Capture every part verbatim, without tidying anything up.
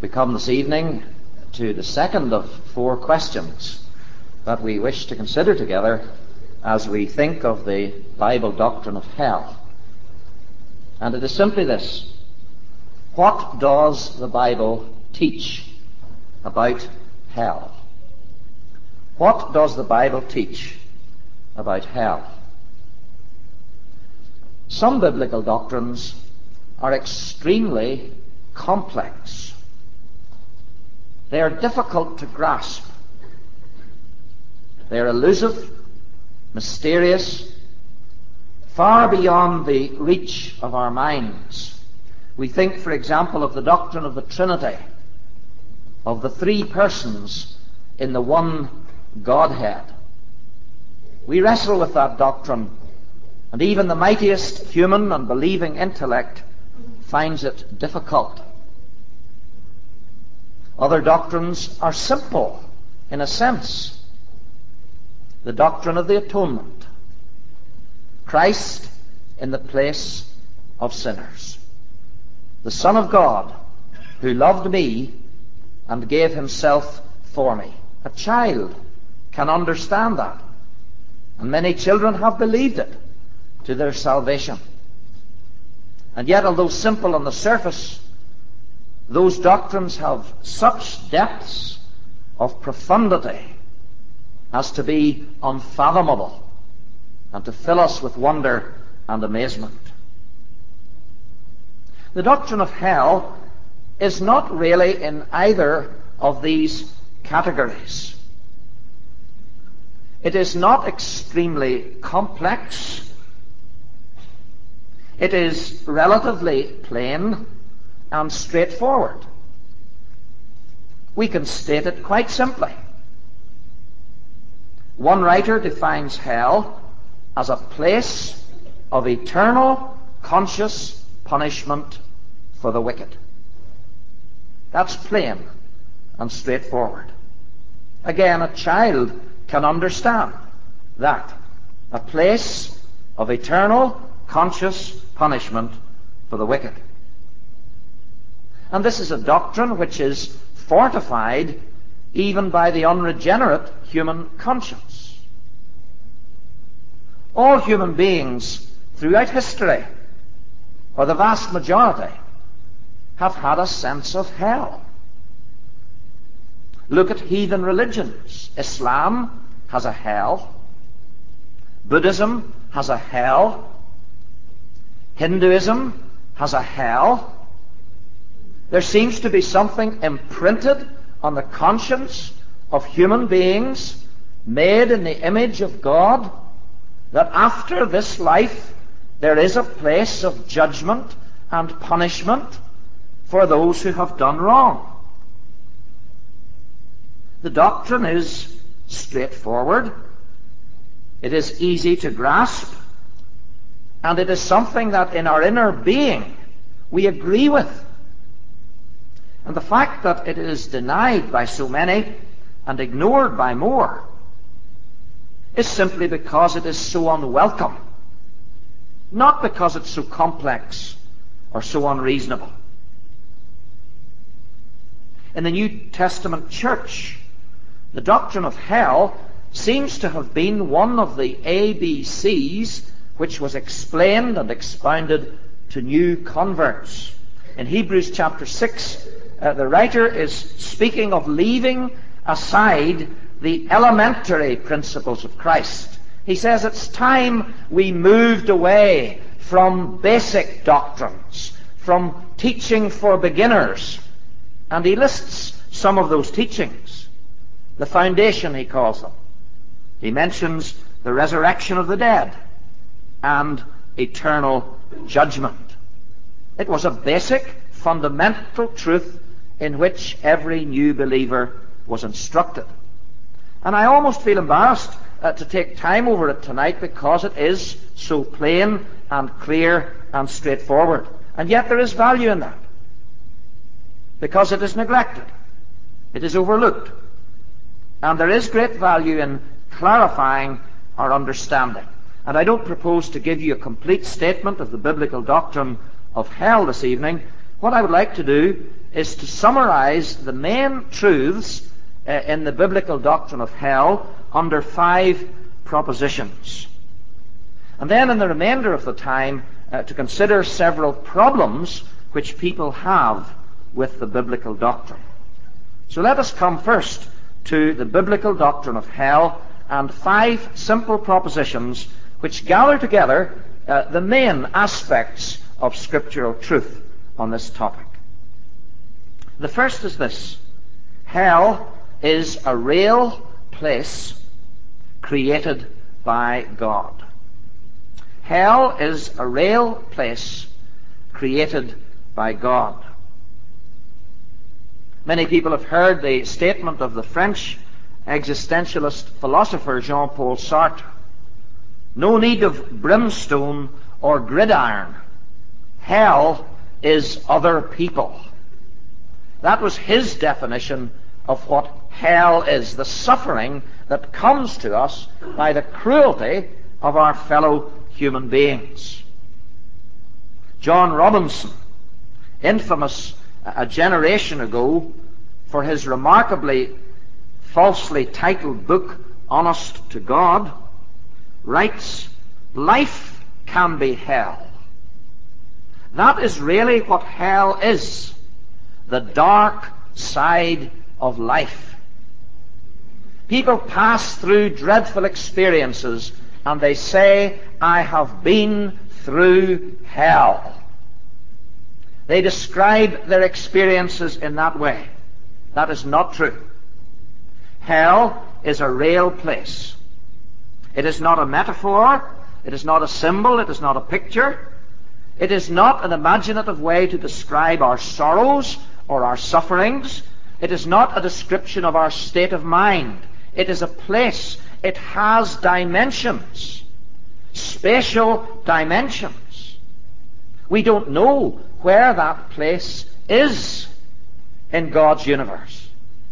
We come this evening to the second of four questions that we wish to consider together as we think of the Bible doctrine of hell. And it is simply this: what does the Bible teach about hell? What does the Bible teach about hell? Some biblical doctrines are extremely complex. They are difficult to grasp. They are elusive, mysterious, far beyond the reach of our minds. We think, for example, of the doctrine of the Trinity, of the three persons in the one Godhead. We wrestle with that doctrine, and even the mightiest human and believing intellect finds it difficult. Other doctrines are simple, in a sense. The doctrine of the atonement. Christ in the place of sinners. The Son of God, who loved me and gave himself for me. A child can understand that. And many children have believed it to their salvation. And yet, although simple on the surface, those doctrines have such depths of profundity as to be unfathomable and to fill us with wonder and amazement. The doctrine of hell is not really in either of these categories. It is not extremely complex. It is relatively plain and straightforward. We can state it quite simply. One writer defines hell as a place of eternal, conscious punishment for the wicked. That's plain and straightforward. Again, a child can understand that. A place of eternal, conscious punishment for the wicked. And this is a doctrine which is fortified even by the unregenerate human conscience. All human beings throughout history, or the vast majority, have had a sense of hell. Look at heathen religions. Islam has a hell. Buddhism has a hell. Hinduism has a hell. There seems to be something imprinted on the conscience of human beings made in the image of God, that after this life there is a place of judgment and punishment for those who have done wrong. The doctrine is straightforward. It is easy to grasp. And it is something that in our inner being we agree with. And the fact that it is denied by so many and ignored by more is simply because it is so unwelcome, not because it's so complex or so unreasonable. In the New Testament church, the doctrine of hell seems to have been one of the A B Cs which was explained and expounded to new converts. In Hebrews chapter six, uh, the writer is speaking of leaving aside the elementary principles of Christ. He says it's time we moved away from basic doctrines, from teaching for beginners. And he lists some of those teachings. The foundation, he calls them. He mentions the resurrection of the dead and eternal judgment. It was a basic, fundamental truth in which every new believer was instructed. And I almost feel embarrassed uh, to take time over it tonight because it is so plain and clear and straightforward. And yet there is value in that, because it is neglected. It is overlooked. And there is great value in clarifying our understanding. And I don't propose to give you a complete statement of the biblical doctrine of hell this evening, what I would like to do is to summarize the main truths uh, in the biblical doctrine of hell under five propositions. And then in the remainder of the time uh, to consider several problems which people have with the biblical doctrine. So let us come first to the biblical doctrine of hell and five simple propositions which gather together uh, the main aspects of scriptural truth on this topic. The first is this: hell is a real place created by God. Hell is a real place created by God. Many people have heard the statement of the French existentialist philosopher Jean-Paul Sartre. No need of brimstone or gridiron. Hell is other people. That was his definition of what hell is, the suffering that comes to us by the cruelty of our fellow human beings. John Robinson, infamous a generation ago for his remarkably falsely titled book, Honest to God, writes, "Life can be hell." That is really what hell is, the dark side of life. People pass through dreadful experiences and they say, "I have been through hell." They describe their experiences in that way. That is not true. Hell is a real place. It is not a metaphor. It is not a symbol. It is not a picture. It is not an imaginative way to describe our sorrows or our sufferings. It is not a description of our state of mind. It is a place. It has dimensions, spatial dimensions. We don't know where that place is in God's universe.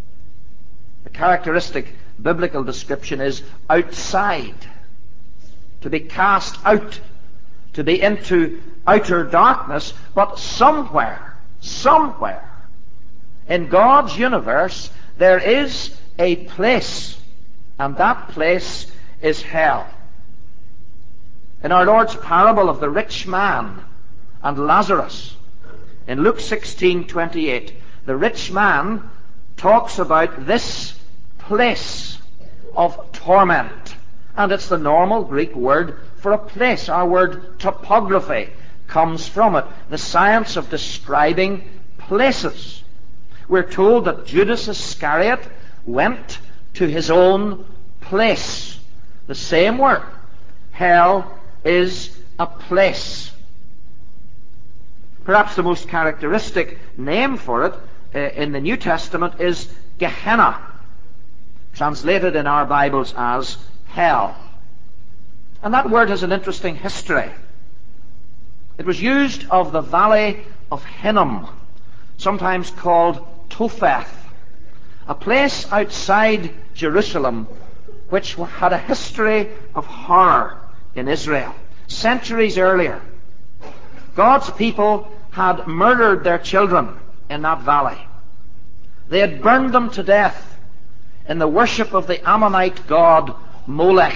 The characteristic biblical description is outside, to be cast out, to be into outer darkness, but somewhere, somewhere in God's universe there is a place, and that place is hell. In our Lord's parable of the rich man and Lazarus, in Luke sixteen twenty-eight, the rich man talks about this place of torment. And it's the normal Greek word for a place. Our word topography comes from it, the science of describing places. We're told that Judas Iscariot went to his own place. The same word. Hell is a place. Perhaps the most characteristic name for it uh, in the New Testament is Gehenna, translated in our Bibles as hell. And that word has an interesting history. It was used of the valley of Hinnom, sometimes called Topheth, a place outside Jerusalem which had a history of horror in Israel. Centuries earlier, God's people had murdered their children in that valley. They had burned them to death in the worship of the Ammonite god Molech.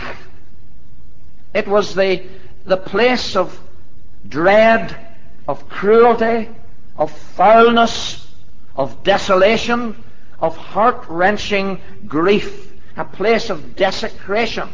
It was the, the place of dread, of cruelty, of foulness, of desolation, of heart-wrenching grief, a place of desecration,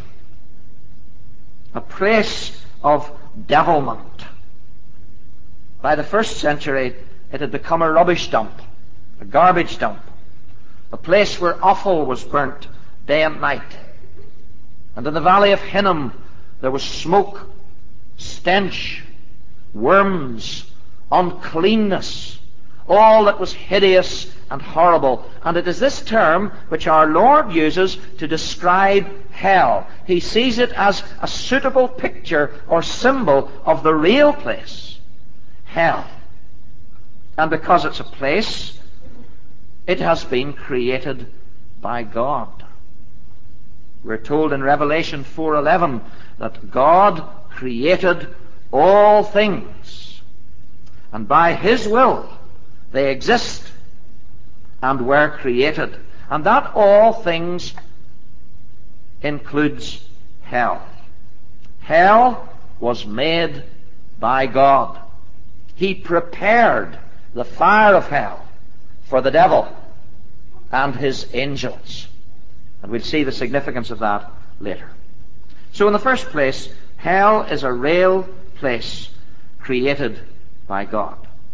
a place of devilment. By the first century, it had become a rubbish dump, a garbage dump, a place where offal was burnt day and night. And in the valley of Hinnom, there was smoke, stench, worms, uncleanness, all that was hideous and horrible. And it is this term which our Lord uses to describe hell. He sees it as a suitable picture or symbol of the real place, hell. And because it's a place, it has been created by God. We're told in Revelation four eleven that God created all things, and by His will They exist and were created. And that all things includes hell. Hell was made by God. He prepared the fire of hell for the devil and his angels. And we'll see the significance of that later. So in the first place, hell is a real place created by God.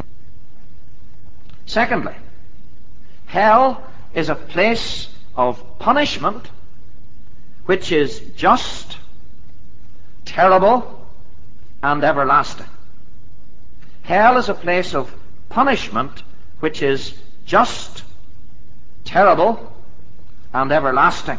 Secondly, hell is a place of punishment which is just, terrible, and everlasting. Hell is a place of punishment which is just, terrible, and everlasting.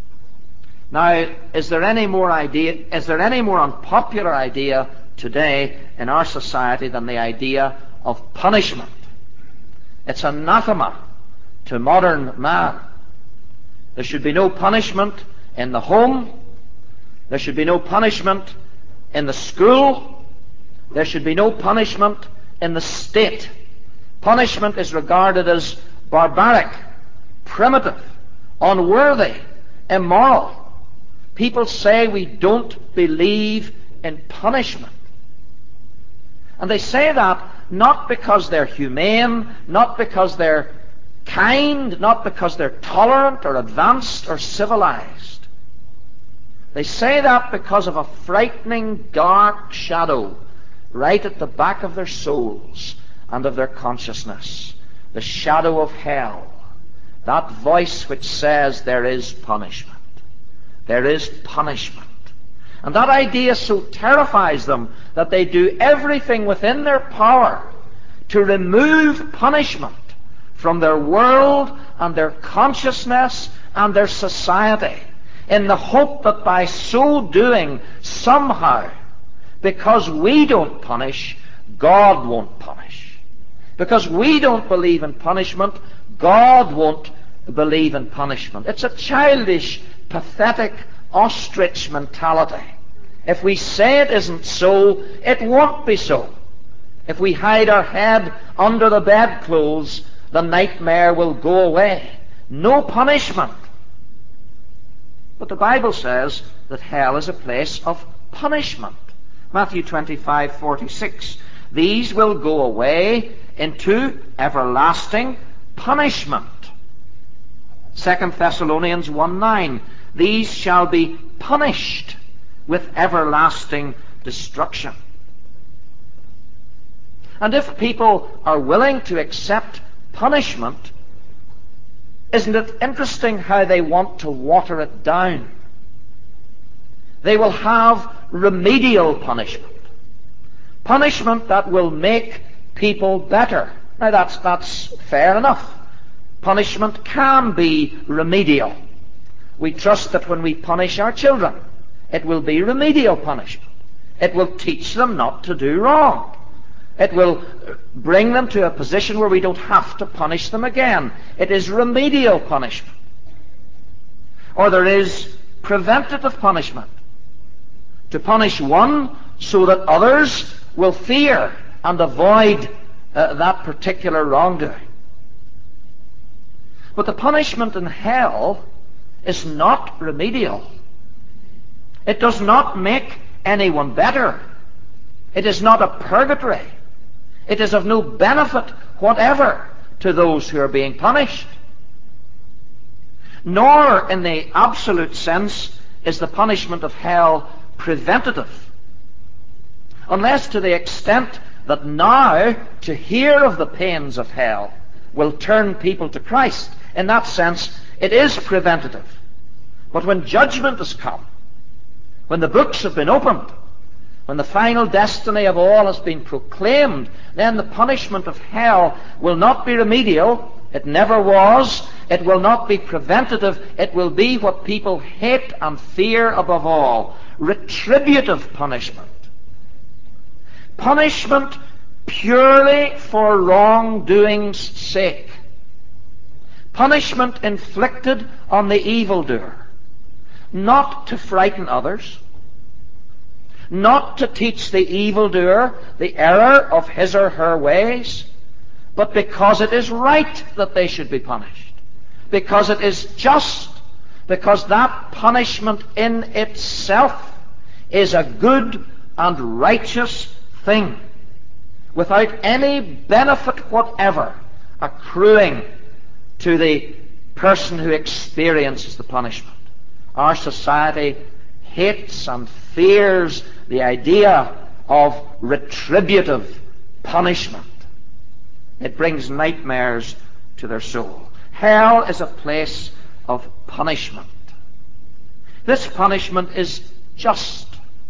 Now, is there any more idea, is there any more unpopular idea today in our society than the idea of punishment? It's anathema to modern man. There should be no punishment in the home. There should be no punishment in the school. There should be no punishment in the state. Punishment is regarded as barbaric, primitive, unworthy, immoral. People say we don't believe in punishment. And they say that not because they're humane, not because they're kind, not because they're tolerant or advanced or civilized. They say that because of a frightening dark shadow right at the back of their souls and of their consciousness. The shadow of hell. That voice which says there is punishment. There is punishment. And that idea so terrifies them that they do everything within their power to remove punishment from their world and their consciousness and their society, in the hope that by so doing, somehow, because we don't punish, God won't punish. Because we don't believe in punishment, God won't believe in punishment. It's a childish, pathetic, ostrich mentality. If we say it isn't so, it won't be so. If we hide our head under the bedclothes, the nightmare will go away. No punishment. But the Bible says that hell is a place of punishment. Matthew twenty-five forty-six. These will go away into everlasting punishment. Second Thessalonians one nine. These shall be punished with everlasting destruction. And if people are willing to accept punishment, isn't it interesting how they want to water it down? They will have remedial punishment. Punishment that will make people better. Now that's, that's fair enough. Punishment can be remedial. We trust that when we punish our children, it will be remedial punishment. It will teach them not to do wrong. It will bring them to a position where we don't have to punish them again. It is remedial punishment. Or there is preventative punishment. To punish one so that others will fear and avoid uh, that particular wrongdoing. But the punishment in hell is not remedial. It does not make anyone better. It is not a purgatory. It is of no benefit whatever to those who are being punished. Nor, in the absolute sense, is the punishment of hell preventative. Unless to the extent that now to hear of the pains of hell will turn people to Christ. In that sense, it is preventative. But when judgment has come, when the books have been opened, when the final destiny of all has been proclaimed, then the punishment of hell will not be remedial. It never was. It will not be preventative. It will be what people hate and fear above all: retributive punishment. Punishment purely for wrongdoing's sake. Punishment inflicted on the evildoer, not to frighten others, not to teach the evildoer the error of his or her ways, but because it is right that they should be punished, because it is just, because that punishment in itself is a good and righteous thing, without any benefit whatever accruing to the person who experiences the punishment. Our society hates and fears the idea of retributive punishment. It brings nightmares to their soul. Hell is a place of punishment. This punishment is just.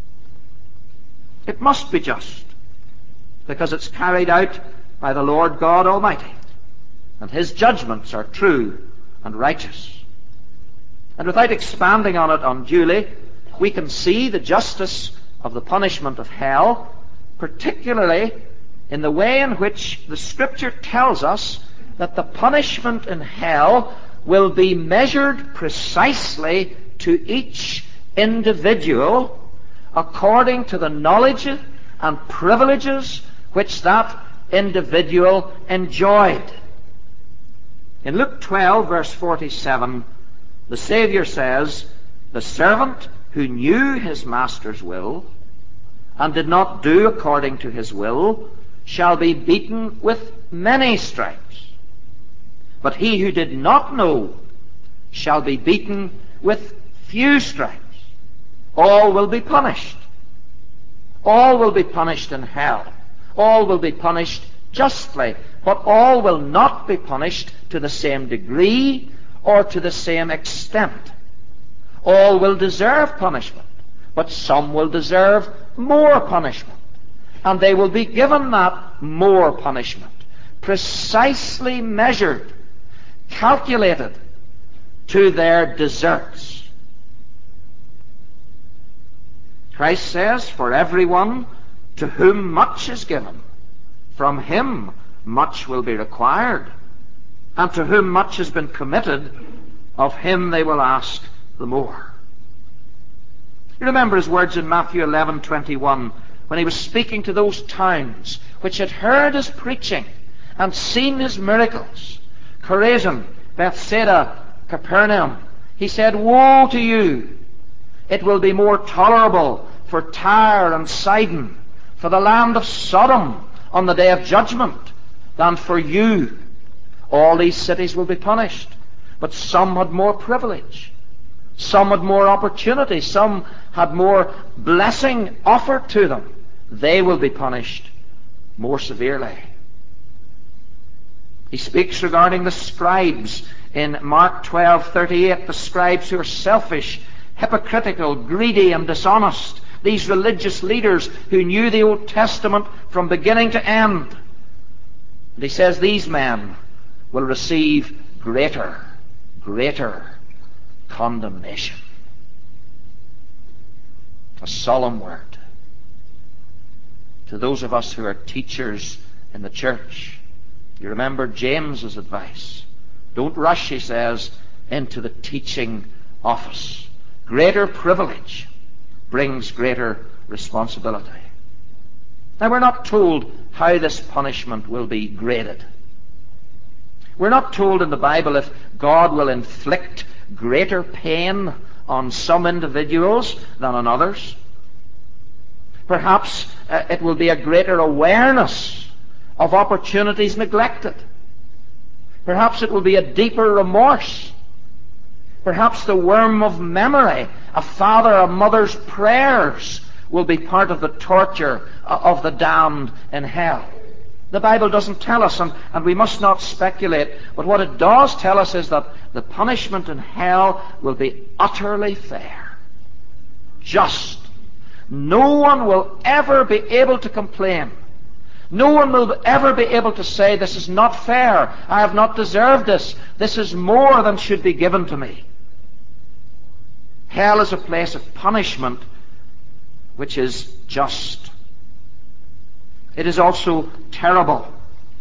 It must be just, because it's carried out by the Lord God Almighty, and His judgments are true and righteous. And without expanding on it unduly, we can see the justice of the punishment of hell, particularly in the way in which the Scripture tells us that the punishment in hell will be measured precisely to each individual according to the knowledge and privileges which that individual enjoyed. In Luke twelve, verse forty-seven, the Savior says, "The servant who knew his master's will and did not do according to his will shall be beaten with many stripes. But he who did not know shall be beaten with few stripes." All will be punished. All will be punished in hell. All will be punished justly, but all will not be punished to the same degree or to the same extent. All will deserve punishment, but some will deserve more punishment, and they will be given that more punishment, precisely measured, calculated to their deserts. Christ says, "For everyone to whom much is given, from him much will be required, and to whom much has been committed, of him they will ask the more." You remember his words in Matthew eleven twenty-one, when he was speaking to those towns which had heard his preaching and seen his miracles. Chorazin, Bethsaida, Capernaum. He said, "Woe to you! It will be more tolerable for Tyre and Sidon, for the land of Sodom on the day of judgment, than for you." All these cities will be punished, but some had more privilege. Some had more opportunity. Some had more blessing offered to them. They will be punished more severely. He speaks regarding the scribes in Mark twelve thirty-eight, the scribes who are selfish, hypocritical, greedy, and dishonest. These religious leaders who knew the Old Testament from beginning to end. And he says these men will receive greater, greater condemnation. A solemn word to those of us who are teachers in the church. You remember James's advice. Don't rush, he says, into the teaching office. Greater privilege brings greater responsibility. Now, we're not told how this punishment will be graded. We're not told in the Bible if God will inflict greater pain on some individuals than on others. Perhaps uh, it will be a greater awareness of opportunities neglected. Perhaps it will be a deeper remorse. Perhaps the worm of memory, a father or mother's prayers, will be part of the torture of the damned in hell. The Bible doesn't tell us, and, and we must not speculate, but what it does tell us is that the punishment in hell will be utterly fair, just. No one will ever be able to complain. No one will ever be able to say, "This is not fair. I have not deserved this. This is more than should be given to me." Hell is a place of punishment which is just. It is also terrible.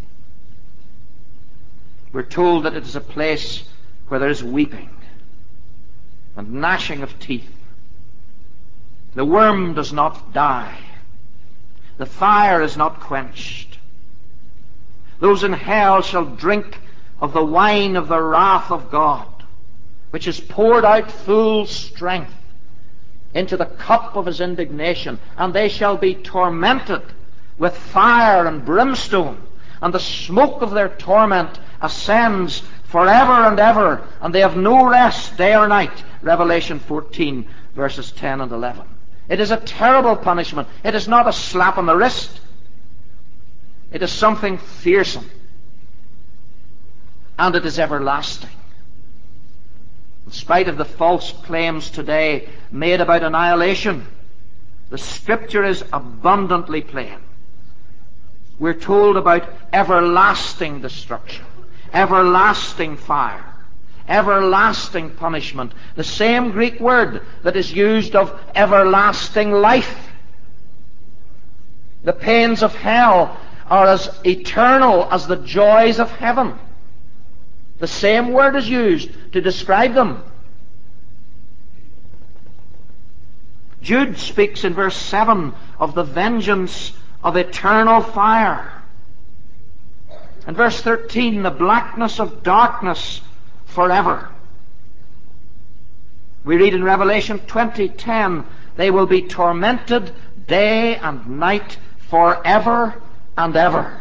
We're told that it is a place where there is weeping and gnashing of teeth. The worm does not die. The fire is not quenched. Those in hell shall drink of the wine of the wrath of God, which is poured out full strength into the cup of his indignation, and they shall be tormented with fire and brimstone, and the smoke of their torment ascends forever and ever, and they have no rest day or night. Revelation fourteen, verses ten and eleven. It is a terrible punishment. It is not a slap on the wrist. It is something fearsome. And it is everlasting. In spite of the false claims today made about annihilation, the Scripture is abundantly plain. We're told about everlasting destruction, everlasting fire, everlasting punishment. The same Greek word that is used of everlasting life. The pains of hell are as eternal as the joys of heaven. The same word is used to describe them. Jude speaks in verse seven of the vengeance of eternal fire. In verse thirteen, the blackness of darkness forever. We read in Revelation twenty ten, they will be tormented day and night forever and ever.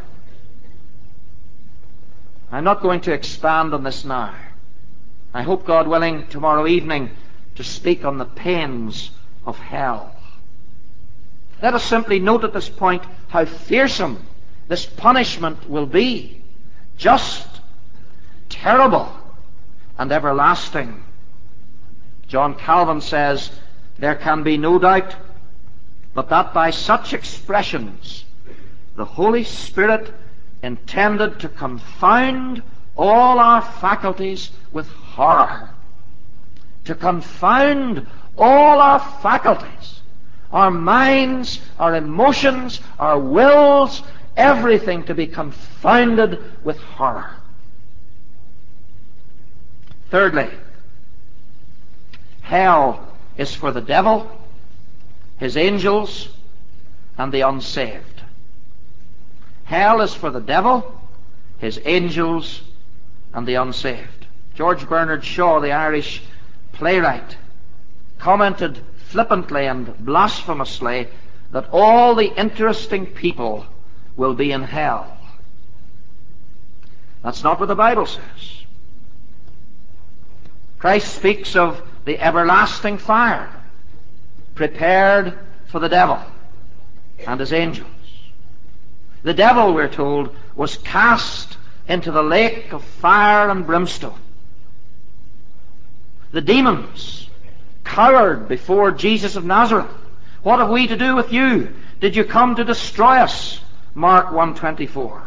I'm not going to expand on this now. I hope, God willing, tomorrow evening to speak on the pains of hell. Let us simply note at this point how fearsome this punishment will be. Just, terrible, and everlasting. John Calvin says, there can be no doubt but that by such expressions the Holy Spirit intended to confound all our faculties with horror. To confound all our faculties, our minds, our emotions, our wills, everything to be confounded with horror. Thirdly, hell is for the devil, his angels, and the unsaved. Hell is for the devil, his angels, and the unsaved. George Bernard Shaw, the Irish playwright, commented flippantly and blasphemously that all the interesting people will be in hell. That's not what the Bible says. Christ speaks of the everlasting fire prepared for the devil and his angels. The devil, we're told, was cast into the lake of fire and brimstone. The demons cowered before Jesus of Nazareth. What have we to do with you? Did you come to destroy us? Mark one twenty-four.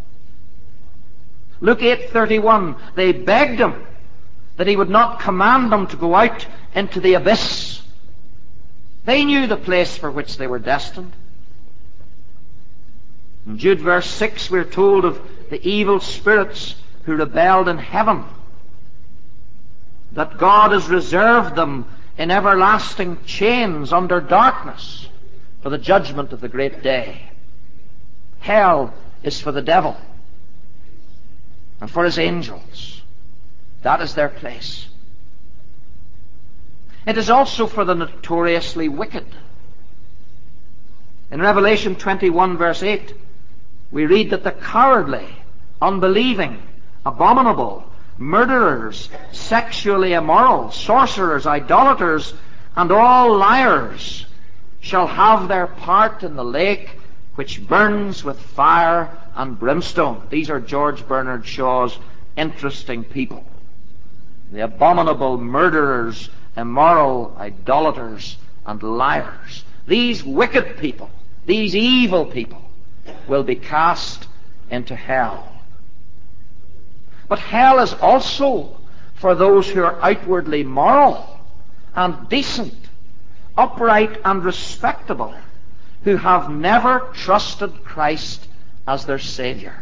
Luke eight thirty-one. They begged him that he would not command them to go out into the abyss. They knew the place for which they were destined. In Jude verse six, we're told of the evil spirits who rebelled in heaven, that God has reserved them in everlasting chains under darkness for the judgment of the great day. Hell is for the devil and for his angels. That is their place. It is also for the notoriously wicked. In Revelation twenty-one verse eight, we read that the cowardly, unbelieving, abominable, murderers, sexually immoral, sorcerers, idolaters, and all liars shall have their part in the lake which burns with fire and brimstone. These are George Bernard Shaw's interesting people. The abominable murderers, immoral, idolaters, and liars. These wicked people, these evil people, will be cast into hell. But hell is also for those who are outwardly moral and decent, upright and respectable, who have never trusted Christ as their Savior.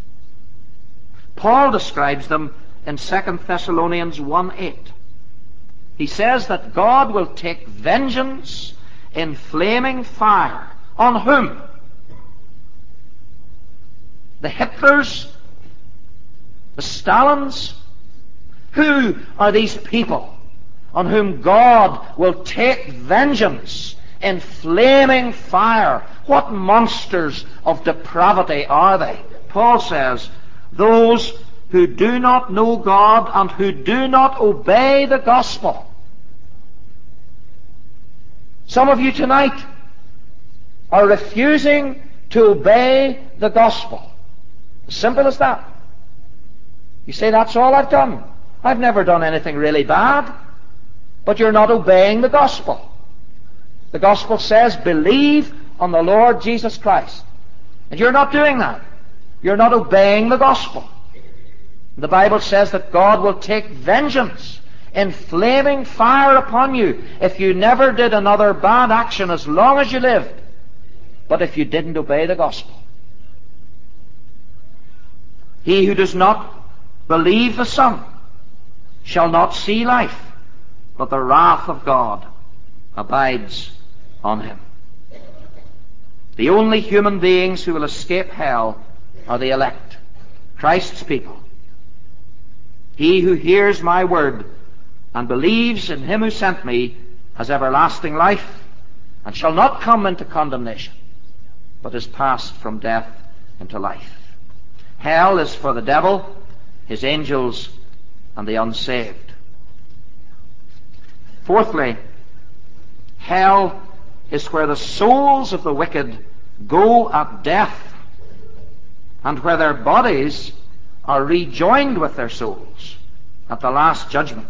Paul describes them in Second Thessalonians one eight. He says that God will take vengeance in flaming fire. On whom? the Hitlers, the Stalins? Who are these people on whom God will take vengeance in flaming fire? What monsters of depravity are they? Paul says, those who do not know God and who do not obey the gospel. Some of you tonight are refusing to obey the gospel. As simple as that. You say, that's all I've done. I've never done anything really bad. But you're not obeying the gospel. The gospel says, believe on the Lord Jesus Christ. And you're not doing that. You're not obeying the gospel. The Bible says that God will take vengeance in flaming fire upon you if you never did another bad action as long as you lived, but if you didn't obey the gospel. He who does not believe the Son shall not see life, but the wrath of God abides on him. The only human beings who will escape hell are the elect, Christ's people. He who hears my word and believes in him who sent me has everlasting life, and shall not come into condemnation, but is passed from death into life. Hell is for the devil, his angels, and the unsaved. Fourthly, hell is where the souls of the wicked go at death, and where their bodies are rejoined with their souls at the last judgment.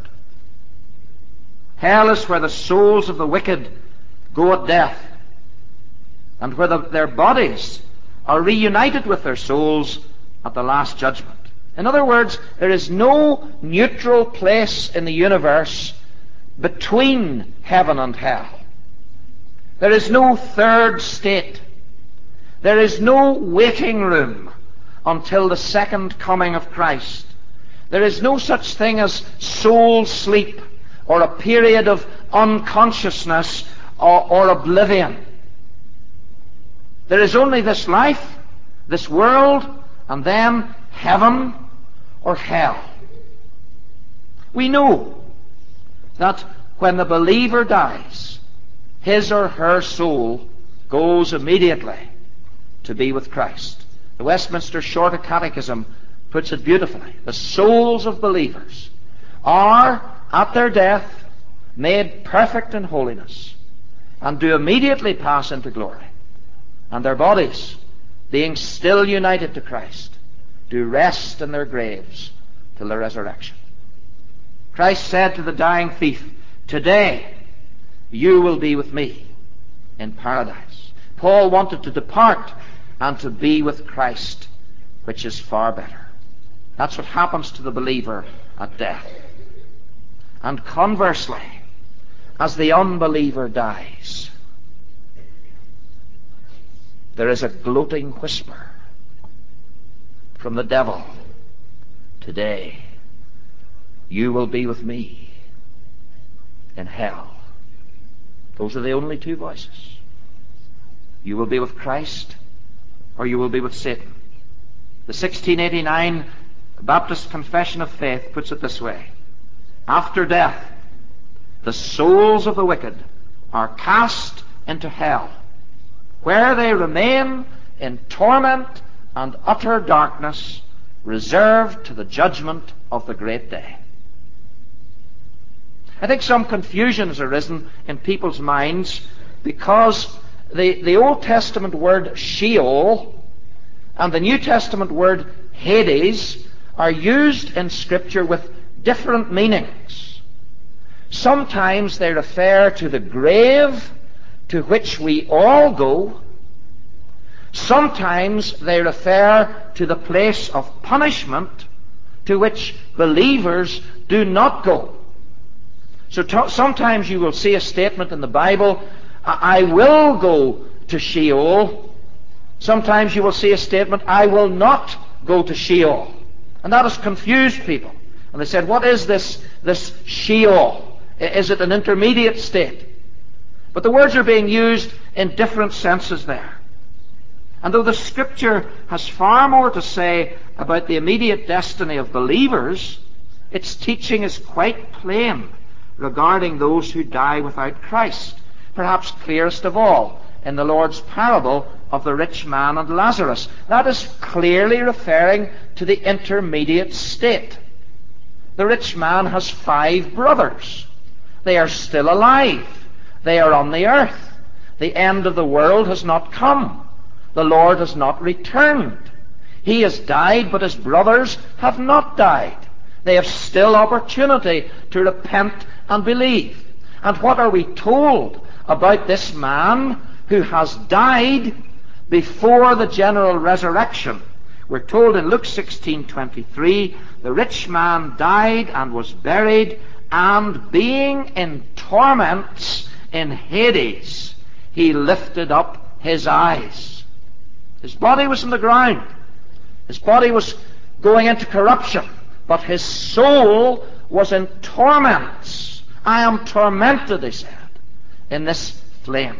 Hell is where the souls of the wicked go at death, and where the, their bodies are reunited with their souls at the last judgment. In other words, there is no neutral place in the universe between heaven and hell. There is no third state. There is no waiting room until the second coming of Christ. There is no such thing as soul sleep or a period of unconsciousness or, or oblivion. There is only this life, this world, and then heaven or hell. We know that when the believer dies, his or her soul goes immediately to be with Christ. The Westminster Shorter Catechism puts it beautifully. The souls of believers are, at their death, made perfect in holiness, and do immediately pass into glory. And their bodies, being still united to Christ, do rest in their graves till the resurrection. Christ said to the dying thief, today you will be with me in paradise. Paul wanted to depart and to be with Christ, which is far better. That's what happens to the believer at death. And conversely, as the unbeliever dies, there is a gloating whisper from the devil, today you will be with me in hell. Those are the only two voices. You will be with Christ, or you will be with Satan. The sixteen eighty-nine Baptist Confession of Faith puts it this way: after death, the souls of the wicked are cast into hell, where they remain in torment and utter darkness, reserved to the judgment of the great day. I think some confusion has arisen in people's minds because the, the Old Testament word Sheol and the New Testament word Hades are used in Scripture with different meanings. Sometimes they refer to the grave to which we all go. Sometimes they refer to the place of punishment to which believers do not go. So t- sometimes you will see a statement in the Bible, I will go to Sheol. Sometimes you will see a statement, I will not go to Sheol. And that has confused people. And they said, what is this, this Sheol? Is it an intermediate state? But the words are being used in different senses there. And though the Scripture has far more to say about the immediate destiny of believers, its teaching is quite plain regarding those who die without Christ. Perhaps clearest of all in the Lord's parable of the rich man and Lazarus. That is clearly referring to the intermediate state. The rich man has five brothers. They are still alive. They are on the earth. The end of the world has not come. The Lord has not returned. He has died, but his brothers have not died. They have still opportunity to repent and believe. And what are we told about this man who has died before the general resurrection? We're told in Luke sixteen twenty-three, the rich man died and was buried, and being in torments in Hades, he lifted up his eyes. His body was in the ground. His body was going into corruption, but his soul was in torments. I am tormented, he said, in this flame.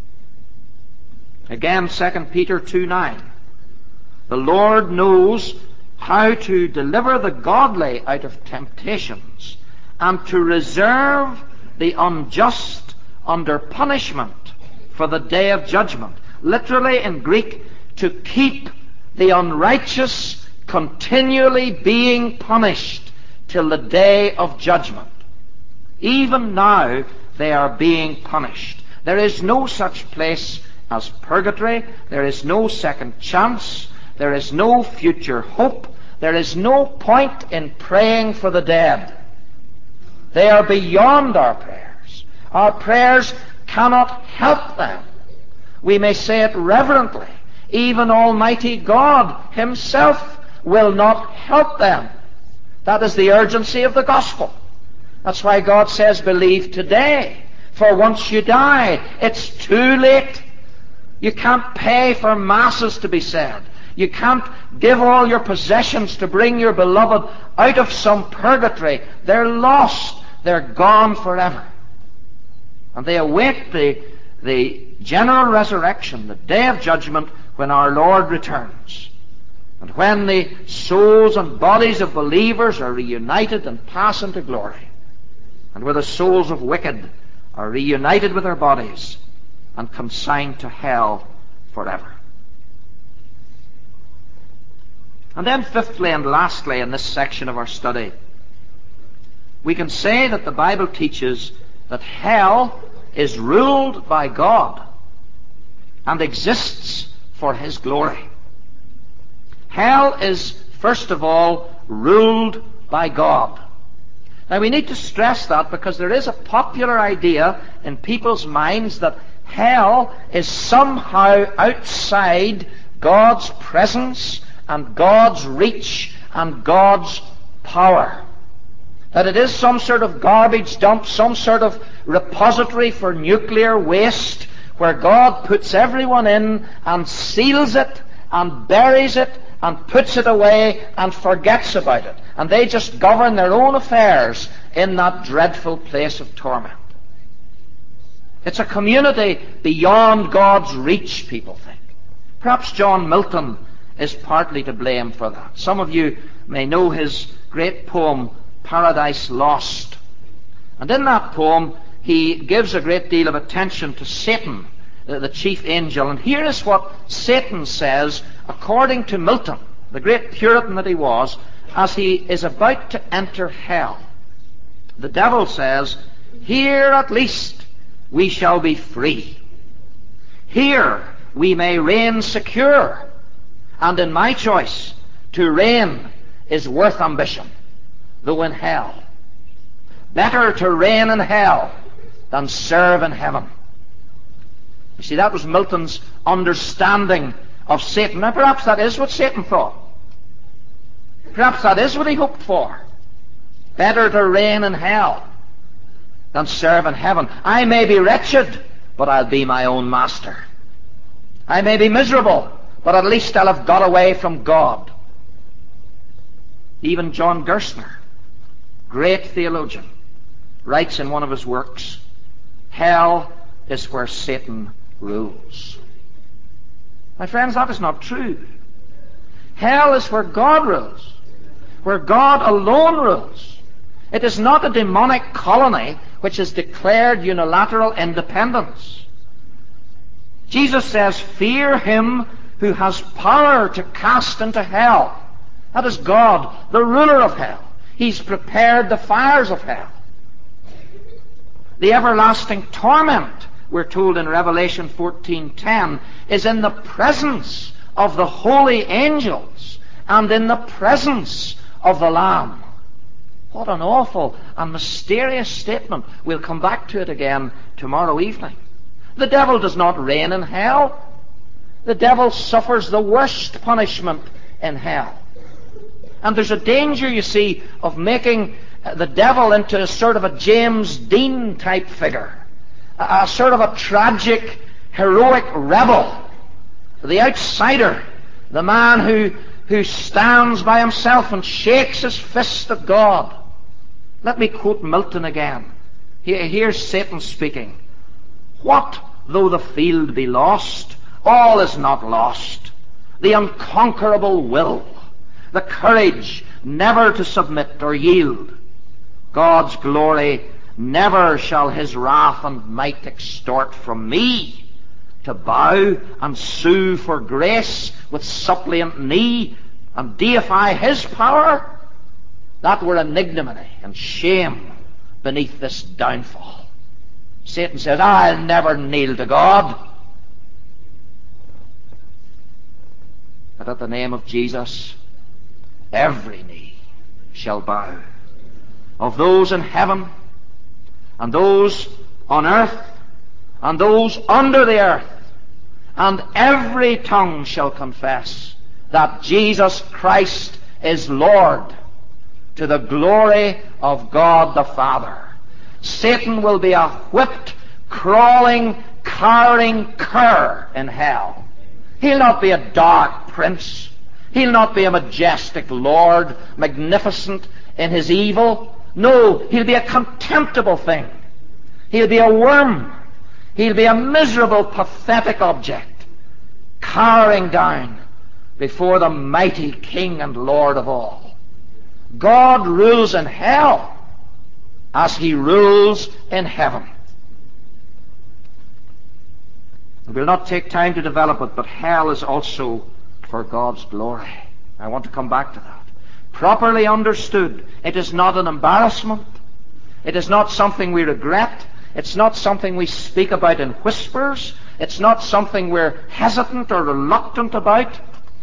Again, Second Peter two nine. The Lord knows how to deliver the godly out of temptations and to reserve the unjust under punishment for the day of judgment. Literally in Greek, to keep the unrighteous continually being punished till the day of judgment. Even now they are being punished. There is no such place as purgatory. There is no second chance. There is no future hope. There is no point in praying for the dead. They are beyond our prayers. Our prayers cannot help them. We may say it reverently. Even Almighty God himself will not help them. That is the urgency of the gospel. That's why God says, believe today. For once you die, it's too late. You can't pay for masses to be said. You can't give all your possessions to bring your beloved out of some purgatory. They're lost. They're gone forever. And they await the, the general resurrection, the day of judgment, when our Lord returns. And when the souls and bodies of believers are reunited and pass into glory. And where the souls of wicked are reunited with their bodies and consigned to hell forever. And then fifthly and lastly in this section of our study, we can say that the Bible teaches that hell is ruled by God and exists for his glory. Hell is, first of all, ruled by God. Now we need to stress that because there is a popular idea in people's minds that hell is somehow outside God's presence and God's reach and God's power. That it is some sort of garbage dump, some sort of repository for nuclear waste where God puts everyone in and seals it and buries it and puts it away and forgets about it. And they just govern their own affairs in that dreadful place of torment. It's a community beyond God's reach, people think. Perhaps John Milton is partly to blame for that. Some of you may know his great poem, Paradise Lost. And in that poem, he gives a great deal of attention to Satan, the chief angel. And here is what Satan says, according to Milton, the great Puritan that he was, as he is about to enter hell. The devil says, here at least we shall be free. Here we may reign secure. And in my choice, to reign is worth ambition, though in hell. Better to reign in hell than serve in heaven. You see, that was Milton's understanding of Satan. Now, perhaps that is what Satan thought. Perhaps that is what he hoped for. Better to reign in hell than serve in heaven. I may be wretched, but I'll be my own master. I may be miserable, but at least I'll have got away from God. Even John Gerstner, great theologian, writes in one of his works, hell is where Satan rules. My friends, that is not true. Hell is where God rules, where God alone rules. It is not a demonic colony which has declared unilateral independence. Jesus says, fear him who has power to cast into hell. That is God, the ruler of hell. He's prepared the fires of hell. The everlasting torment, we're told in Revelation fourteen ten, is in the presence of the holy angels and in the presence of the Lamb. What an awful and mysterious statement. We'll come back to it again tomorrow evening. The devil does not reign in hell. The devil suffers the worst punishment in hell. And there's a danger, you see, of making the devil into a sort of a James Dean type figure, a, a sort of a tragic, heroic rebel, the outsider, the man who, who stands by himself and shakes his fist at God. Let me quote Milton again. Here, here's Satan speaking. What though the field be lost? All is not lost. The unconquerable will, the courage never to submit or yield. God's glory never shall his wrath and might extort from me. To bow and sue for grace with suppliant knee and deify his power, that were an ignominy and shame beneath this downfall. Satan says, I'll never kneel to God. But at the name of Jesus, every knee shall bow, of those in heaven and those on earth and those under the earth, and every tongue shall confess that Jesus Christ is Lord, to the glory of God the Father. Satan will be a whipped, crawling, cowering cur in hell. He'll not be a dark prince. He'll not be a majestic lord, magnificent in his evil. No, he'll be a contemptible thing. He'll be a worm. He'll be a miserable, pathetic object, cowering down before the mighty King and Lord of all. God rules in hell as he rules in heaven. We'll not take time to develop it, but hell is also for God's glory. I want to come back to that. Properly understood, it is not an embarrassment. It is not something we regret. It's not something we speak about in whispers. It's not something we're hesitant or reluctant about.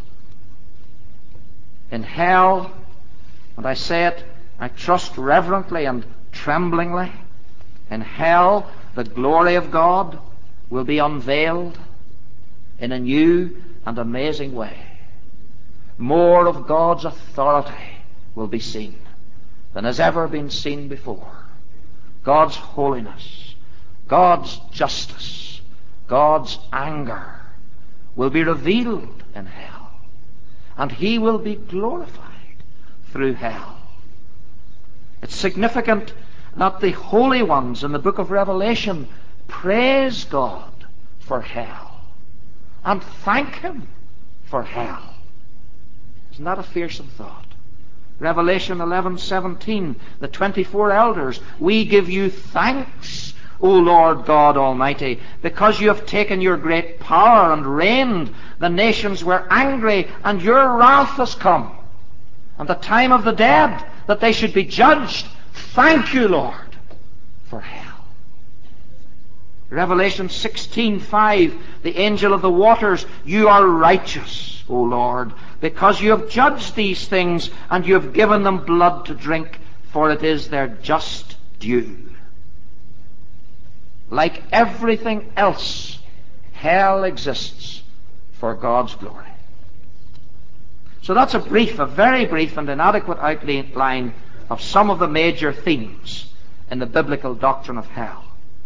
In hell, and I say it, I trust reverently and tremblingly, in hell the glory of God will be unveiled in a new and amazing way. More of God's authority will be seen than has ever been seen before. God's holiness, God's justice, God's anger will be revealed in hell, and he will be glorified through hell. It's significant that the holy ones in the book of Revelation praise God for hell and thank him for hell. Isn't that a fearsome thought? Revelation eleven seventeen, the twenty-four elders, we give you thanks, O Lord God Almighty, because you have taken your great power and reigned. The nations were angry, and your wrath has come, and the time of the dead, that they should be judged. Thank you, Lord, for hell. Revelation sixteen five, the angel of the waters, you are righteous, O Lord, because you have judged these things, and you have given them blood to drink, for it is their just due. Like everything else, hell exists for God's glory. So that's a brief, a very brief and inadequate outline of some of the major themes in the biblical doctrine of hell.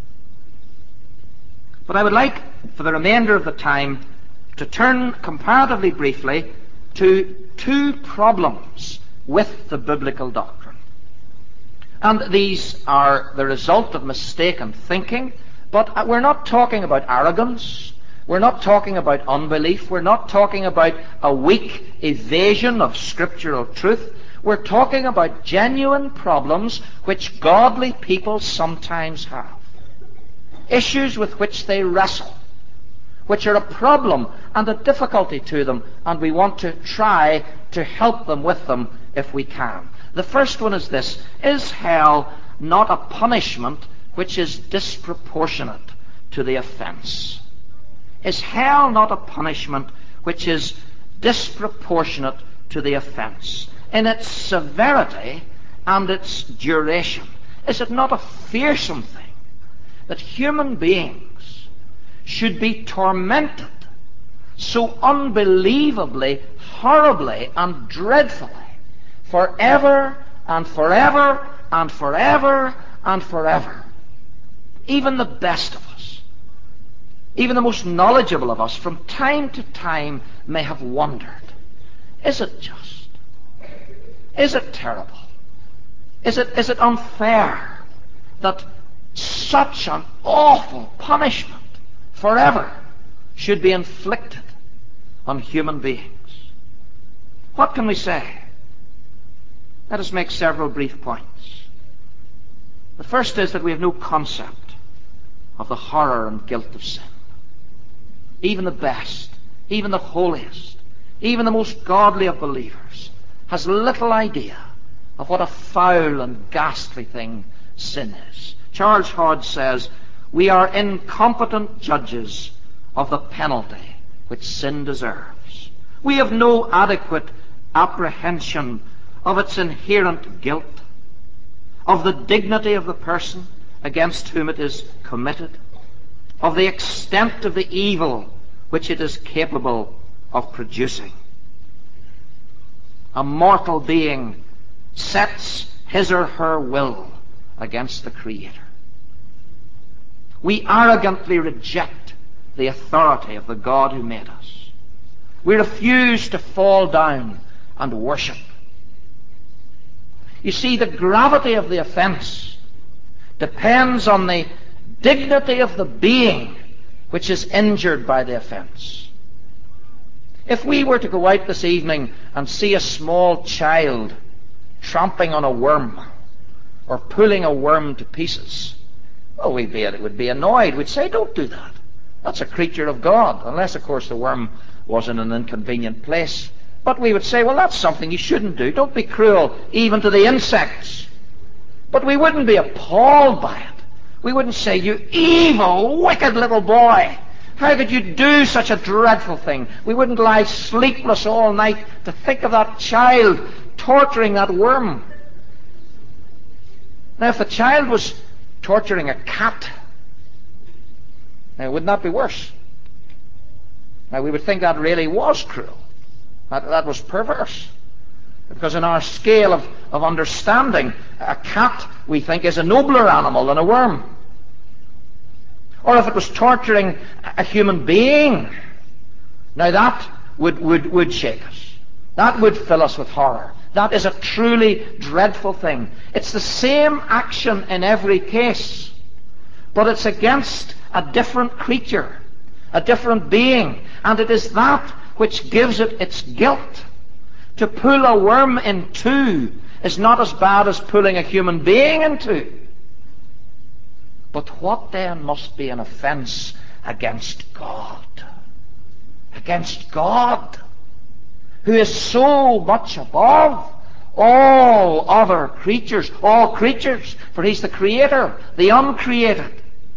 But I would like, for the remainder of the time, to turn comparatively briefly to two problems with the biblical doctrine. And these are the result of mistaken thinking, but we're not talking about arrogance. We're not talking about unbelief. We're not talking about a weak evasion of scriptural truth. We're talking about genuine problems which godly people sometimes have. Issues with which they wrestle, which are a problem and a difficulty to them, and we want to try to help them with them if we can. The first one is this: is hell not a punishment which is disproportionate to the offense? Is hell not a punishment which is disproportionate to the offense in its severity and its duration? Is it not a fearsome thing that human beings should be tormented so unbelievably, horribly, and dreadfully forever and forever and forever and forever? Even the best of us, even the most knowledgeable of us, from time to time may have wondered, is it just? Is it terrible? Is it, is it unfair that such an awful punishment forever should be inflicted on human beings? What can we say? Let us make several brief points. The first is that we have no concept of the horror and guilt of sin. Even the best, even the holiest, even the most godly of believers has little idea of what a foul and ghastly thing sin is. Charles Hodge says, "We are incompetent judges of the penalty which sin deserves. We have no adequate apprehension of its inherent guilt, of the dignity of the person against whom it is committed, of the extent of the evil which it is capable of producing. A mortal being sets his or her will against the Creator. We arrogantly reject the authority of the God who made us. We refuse to fall down and worship. You see, the gravity of the offense depends on the dignity of the being which is injured by the offense. If we were to go out this evening and see a small child tramping on a worm or pulling a worm to pieces, well, we'd be, it would be annoyed. We'd say, don't do that. That's a creature of God, unless, of course, the worm was in an inconvenient place. But we would say, well, that's something you shouldn't do. Don't be cruel even to the insects. But we wouldn't be appalled by it. We wouldn't say, you evil, wicked little boy, how could you do such a dreadful thing? We wouldn't lie sleepless all night to think of that child torturing that worm. Now, if the child was torturing a cat, now, wouldn't that be worse? Now, we would think that really was cruel. That, that was perverse. Because in our scale of, of understanding, a cat, we think, is a nobler animal than a worm. Or if it was torturing a human being, now that would, would, would shake us. That would fill us with horror. That is a truly dreadful thing. It's the same action in every case, but it's against a different creature, a different being, and it is that which gives it its guilt. To pull a worm in two is not as bad as pulling a human being in two. But what then must be an offense against God? Against God, who is so much above all other creatures, all creatures, for He's the Creator, the uncreated.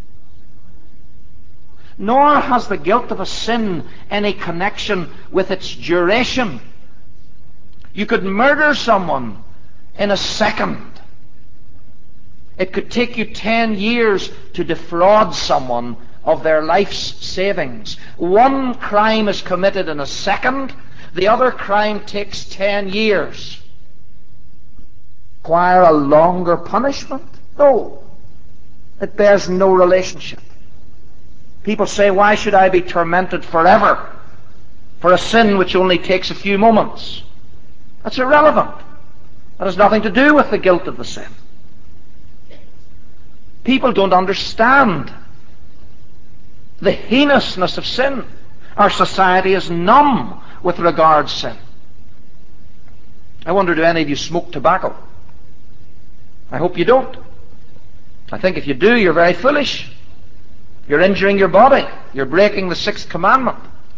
Nor has the guilt of a sin any connection with its duration. You could murder someone in a second. It could take you ten years to defraud someone of their life's savings. One crime is committed in a second. The other crime takes ten years. Require a longer punishment? No. It bears no relationship. People say, why should I be tormented forever for a sin which only takes a few moments? That's irrelevant. That has nothing to do with the guilt of the sin. People don't understand the heinousness of sin. Our society is numb with regard to sin. I wonder, do any of you smoke tobacco? I hope you don't. I think if you do, you're very foolish. You're injuring your body. You're breaking the sixth commandment.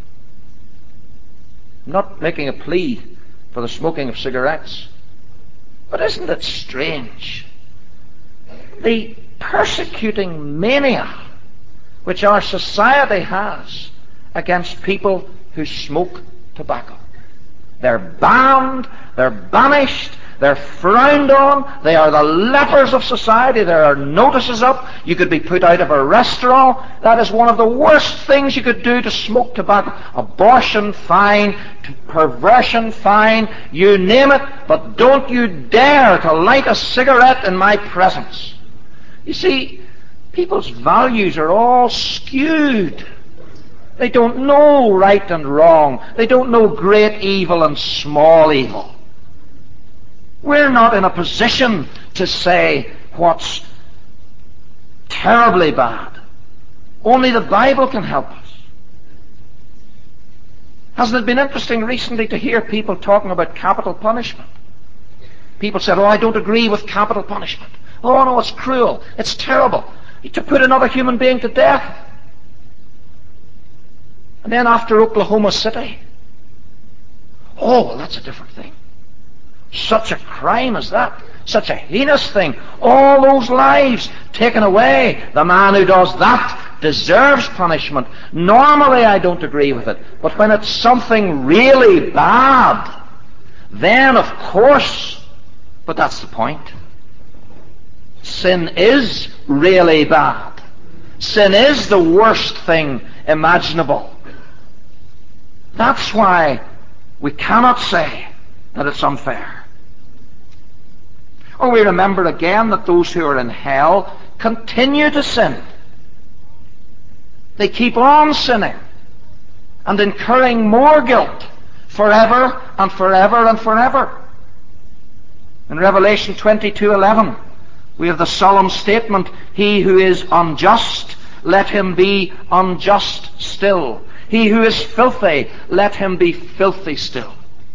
I'm not making a plea for the smoking of cigarettes. But isn't it strange? The persecuting mania which our society has against people who smoke tobacco. They're banned, they're banished, they're frowned on, they are the lepers of society, there are notices up, you could be put out of a restaurant. That is one of the worst things you could do, to smoke tobacco. Abortion, fine, perversion, fine, you name it, but don't you dare to light a cigarette in my presence. You see, people's values are all skewed. They don't know right and wrong. They don't know great evil and small evil. We're not in a position to say what's terribly bad. Only the Bible can help us. Hasn't it been interesting recently to hear people talking about capital punishment? People said, oh, I don't agree with capital punishment. Oh, no, it's cruel. It's terrible. To put another human being to death. And then after Oklahoma City, oh, well, that's a different thing. Such a crime as that. Such a heinous thing. All those lives taken away. The man who does that deserves punishment. Normally I don't agree with it. But when it's something really bad, then of course. But that's the point. Sin is really bad. Sin is the worst thing imaginable. That's why we cannot say that it's unfair. Or we remember again that those who are in hell continue to sin. They keep on sinning and incurring more guilt forever and forever and forever. In Revelation twenty-two eleven, we have the solemn statement, he who is unjust, let him be unjust still. He who is filthy, let him be filthy still.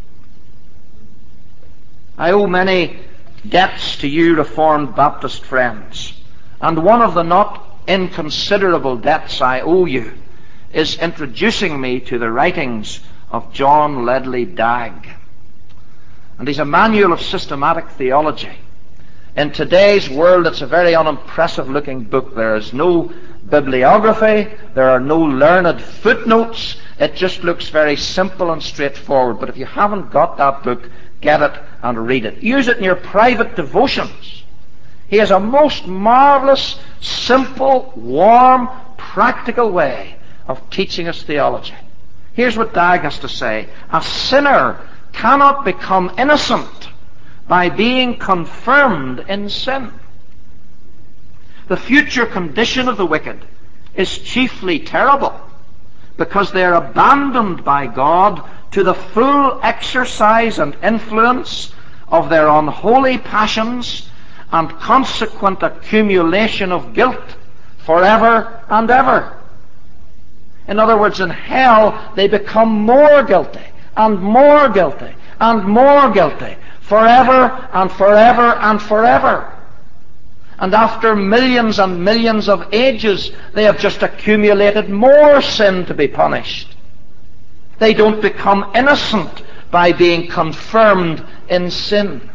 I owe many debts to you Reformed Baptist friends, and one of the not inconsiderable debts I owe you is introducing me to the writings of John Ledley Dagg. And he's a manual of systematic theology. In today's world, it's a very unimpressive looking book. There is no bibliography, there are no learned footnotes. It just looks very simple and straightforward. But if you haven't got that book, get it and read it. Use it in your private devotions. He has a most marvelous, simple, warm, practical way of teaching us theology. Here's what Dagg has to say. A sinner cannot become innocent by being confirmed in sin. The future condition of the wicked is chiefly terrible because they are abandoned by God to the full exercise and influence of their unholy passions and consequent accumulation of guilt forever and ever. In other words, in hell they become more guilty and more guilty and more guilty forever and forever and forever. And after millions and millions of ages, they have just accumulated more sin to be punished. They don't become innocent by being confirmed in sin.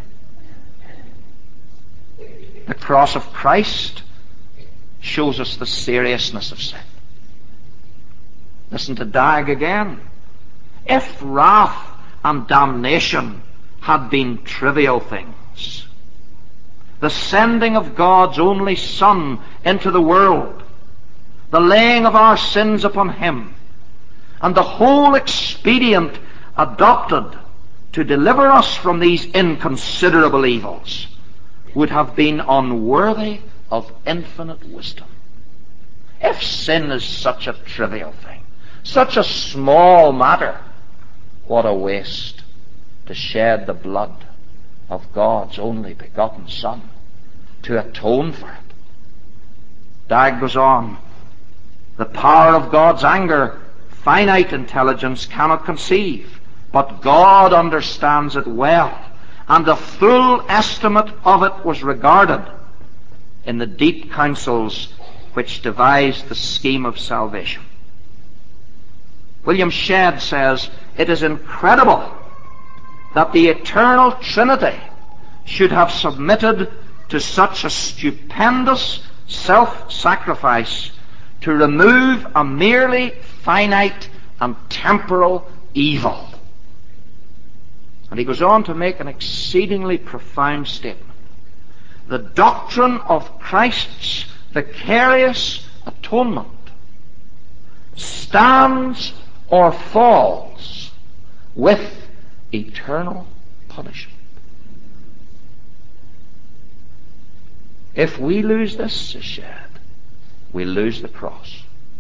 The cross of Christ shows us the seriousness of sin. Listen to Dagg again. If wrath and damnation had been trivial things, the sending of God's only Son into the world, the laying of our sins upon him, and the whole expedient adopted to deliver us from these inconsiderable evils would have been unworthy of infinite wisdom. If sin is such a trivial thing, such a small matter, what a waste to shed the blood of God's only begotten Son to atone for it. Dagg goes on. The power of God's anger, finite intelligence cannot conceive, but God understands it well, and a full estimate of it was regarded in the deep counsels which devised the scheme of salvation. William Shedd says, it is incredible that the eternal Trinity should have submitted to such a stupendous self-sacrifice to remove a merely finite and temporal evil. And he goes on to make an exceedingly profound statement. The doctrine of Christ's vicarious atonement stands or falls with eternal punishment. If we lose this, says Shedd, we lose the cross.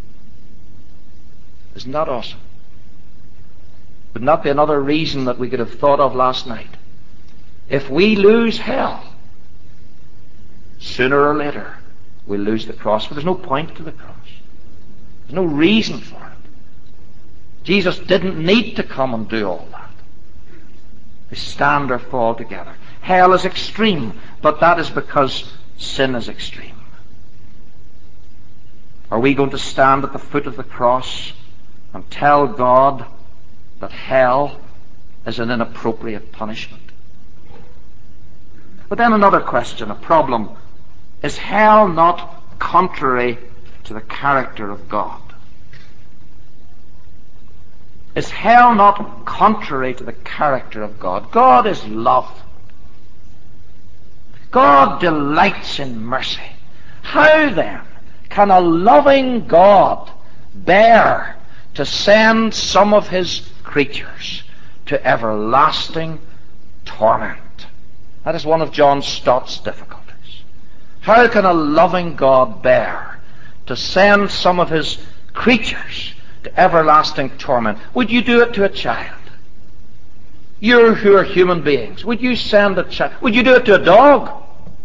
Isn't that awesome? Would not be another reason that we could have thought of last night. If we lose hell, sooner or later we'll lose the cross. But there's no point to the cross. There's no reason for it. Jesus didn't need to come and do all that. They stand or fall together. Hell is extreme, but that is because sin is extreme. Are we going to stand at the foot of the cross and tell God that hell is an inappropriate punishment? But then another question, a problem. Is hell not contrary to the character of God? Is hell not contrary to the character of God? God is love. God delights in mercy. How then can a loving God bear to send some of his creatures to everlasting torment? That is one of John Stott's difficulties. How can a loving God bear to send some of his creatures to everlasting torment? Would you do it to a child? You who are human beings, would you send a child? Would you do it to a dog?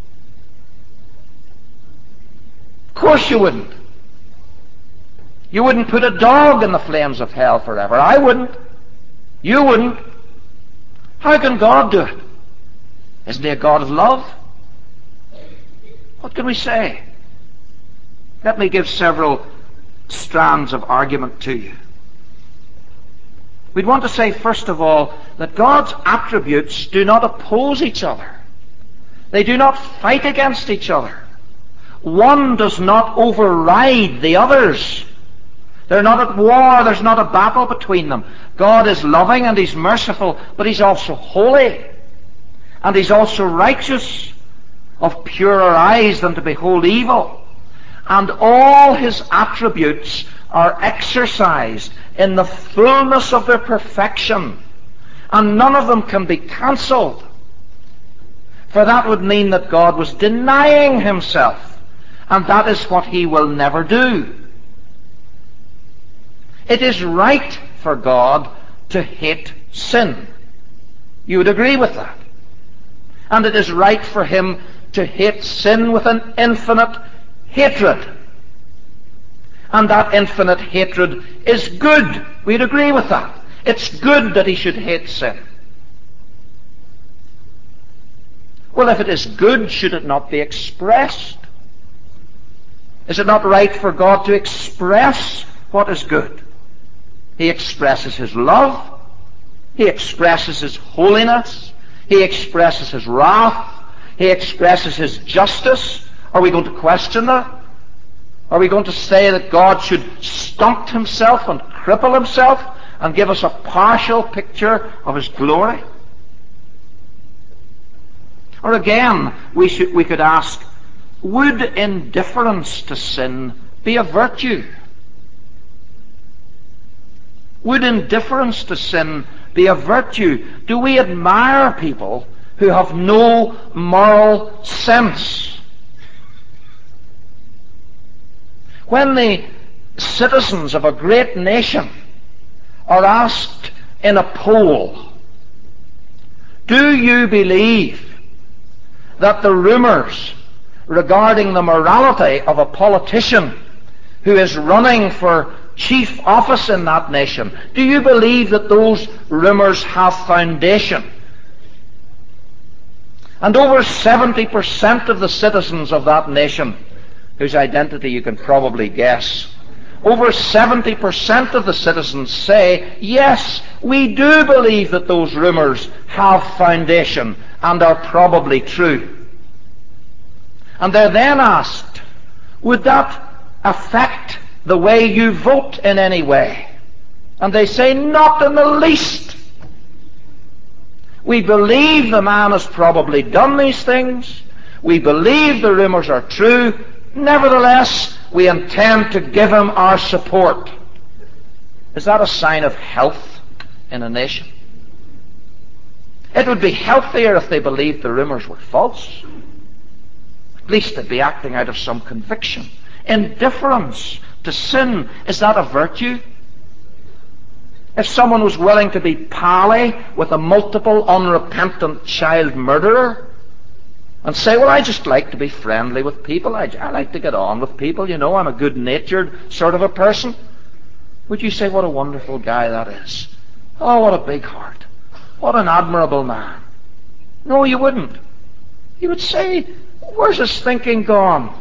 Of course you wouldn't. You wouldn't put a dog in the flames of hell forever. I wouldn't. You wouldn't. How can God do it? Isn't he a God of love? What can we say? Let me give several strands of argument to you. We'd want to say, first of all, that God's attributes do not oppose each other. They do not fight against each other. One does not override the others. They're not at war. There's not a battle between them. God is loving and he's merciful, but he's also holy. And he's also righteous, of purer eyes than to behold evil. And all his attributes are exercised in the fullness of their perfection. And none of them can be cancelled. For that would mean that God was denying himself. And that is what he will never do. It is right for God to hate sin. You would agree with that. And it is right for him to hate sin with an infinite hatred. And that infinite hatred is good. We'd agree with that. It's good that he should hate sin. Well, if it is good, should it not be expressed? Is it not right for God to express what is good? He expresses his love. He expresses his holiness. He expresses his wrath. He expresses his justice. Are we going to question that? Are we going to say that God should stunt himself and cripple himself and give us a partial picture of his glory? Or again, we should, we could ask, would indifference to sin be a virtue? Would indifference to sin be a virtue? Do we admire people who have no moral sense? When the citizens of a great nation are asked in a poll, do you believe that the rumors regarding the morality of a politician who is running for chief office in that nation, do you believe that those rumors have foundation? And over seventy percent of the citizens of that nation, whose identity you can probably guess, over seventy percent of the citizens say, yes, we do believe that those rumors have foundation and are probably true. And they're then asked, would that affect the way you vote in any way? And they say, not in the least. We believe the man has probably done these things. We believe the rumors are true. Nevertheless, we intend to give him our support. Is that a sign of health in a nation? It would be healthier if they believed the rumors were false. At least they'd be acting out of some conviction. Indifference to sin, is that a virtue? If someone was willing to be pally with a multiple unrepentant child murderer and say, well, I just like to be friendly with people, I, I like to get on with people, you know, I'm a good-natured sort of a person, would you say, what a wonderful guy that is? Oh, what a big heart. What an admirable man. No, you wouldn't. You would say, where's his thinking gone?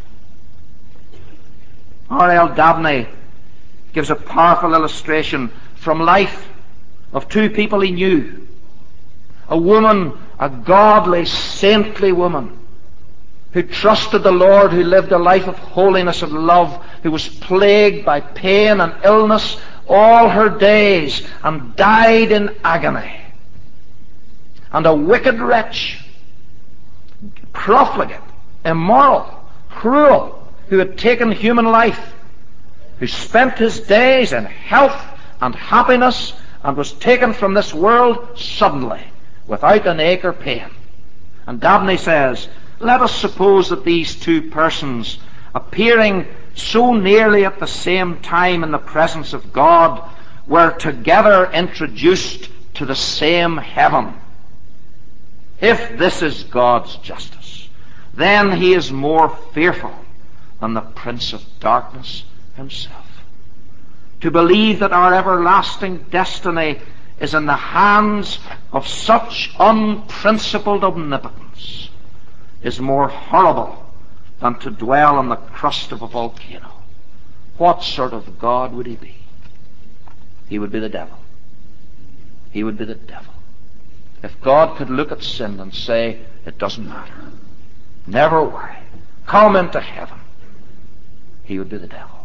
R L Dabney gives a powerful illustration from life of two people he knew. A woman, a godly, saintly woman, who trusted the Lord, who lived a life of holiness and love, who was plagued by pain and illness all her days and died in agony. And a wicked wretch, profligate, immoral, cruel, who had taken human life, who spent his days in health and happiness and was taken from this world suddenly without an ache or pain. And Dabney says, let us suppose that these two persons, appearing so nearly at the same time in the presence of God, were together introduced to the same heaven. If this is God's justice, then he is more fearful than the prince of darkness himself. To believe that our everlasting destiny is in the hands of such unprincipled omnipotence is more horrible than to dwell on the crust of a volcano. What sort of God would he be? He would be the devil. He would be the devil. If God could look at sin and say, it doesn't matter, never worry, come into heaven, he would be the devil.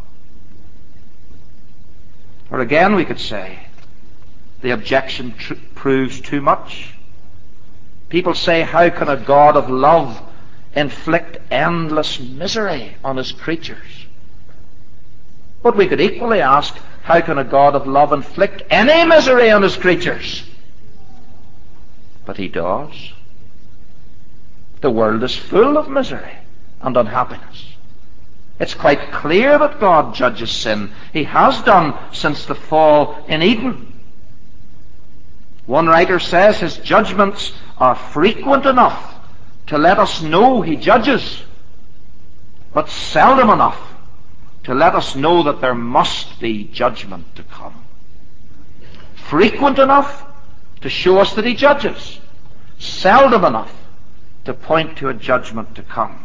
Or again, we could say, the objection tr- proves too much. People say, how can a God of love inflict endless misery on his creatures? But we could equally ask, how can a God of love inflict any misery on his creatures? But he does. The world is full of misery and unhappiness. It's quite clear that God judges sin. He has done since the fall in Eden. One writer says his judgments are frequent enough to let us know he judges, but seldom enough to let us know that there must be judgment to come. Frequent enough to show us that he judges, seldom enough to point to a judgment to come.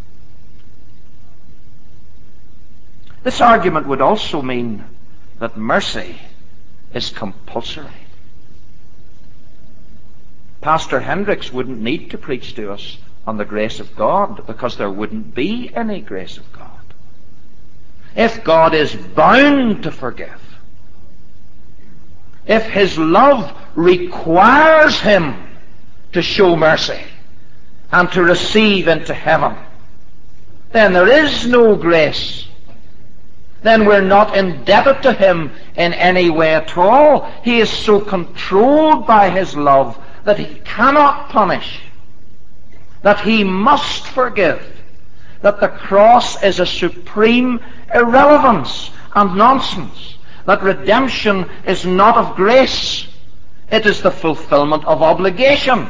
This argument would also mean that mercy is compulsory. Pastor Hendricks wouldn't need to preach to us on the grace of God because there wouldn't be any grace of God. If God is bound to forgive, if his love requires him to show mercy and to receive into heaven, then there is no grace. Then we're not indebted to him in any way at all. He is so controlled by his love that he cannot punish, that he must forgive, that the cross is a supreme irrelevance and nonsense, that redemption is not of grace, it is the fulfillment of obligation.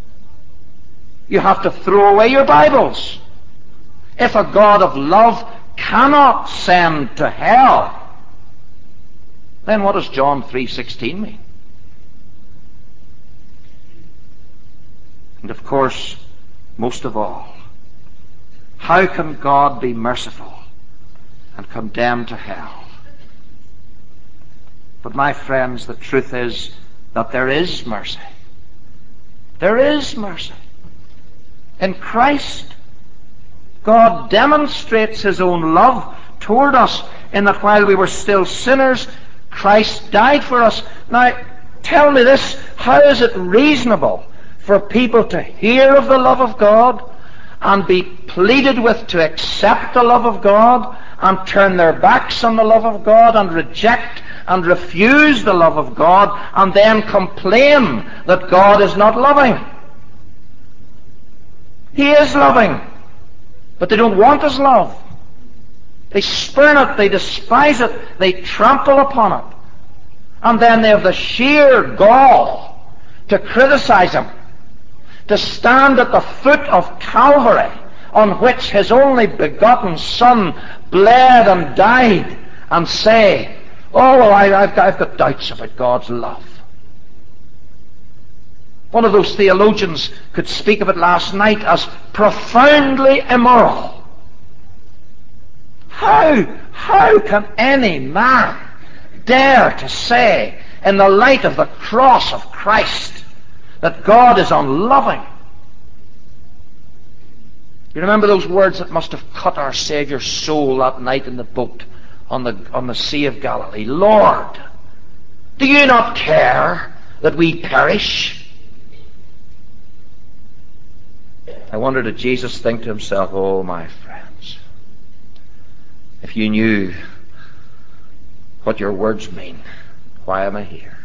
You have to throw away your Bibles. If a God of love cannot send to hell, then what does John three sixteen mean? And of course, most of all, how can God be merciful and condemn to hell? But my friends, the truth is that there is mercy. There is mercy. In Christ, God demonstrates his own love toward us in that while we were still sinners, Christ died for us. Now, tell me this, how is it reasonable for people to hear of the love of God and be pleaded with to accept the love of God and turn their backs on the love of God and reject and refuse the love of God and then complain that God is not loving? He is loving, but they don't want his love. They spurn it, they despise it, they trample upon it. And then they have the sheer gall to criticize him, to stand at the foot of Calvary, on which his only begotten Son bled and died, and say, oh, well, I, I've, got, I've got doubts about God's love. One of those theologians could speak of it last night as profoundly immoral. How, how can any man dare to say, in the light of the cross of Christ, that God is unloving? You remember those words that must have cut our Saviour's soul that night in the boat on the, on the Sea of Galilee? Lord, do you not care that we perish? I wonder, did Jesus think to himself, oh, my friends, if you knew what your words mean, why am I here?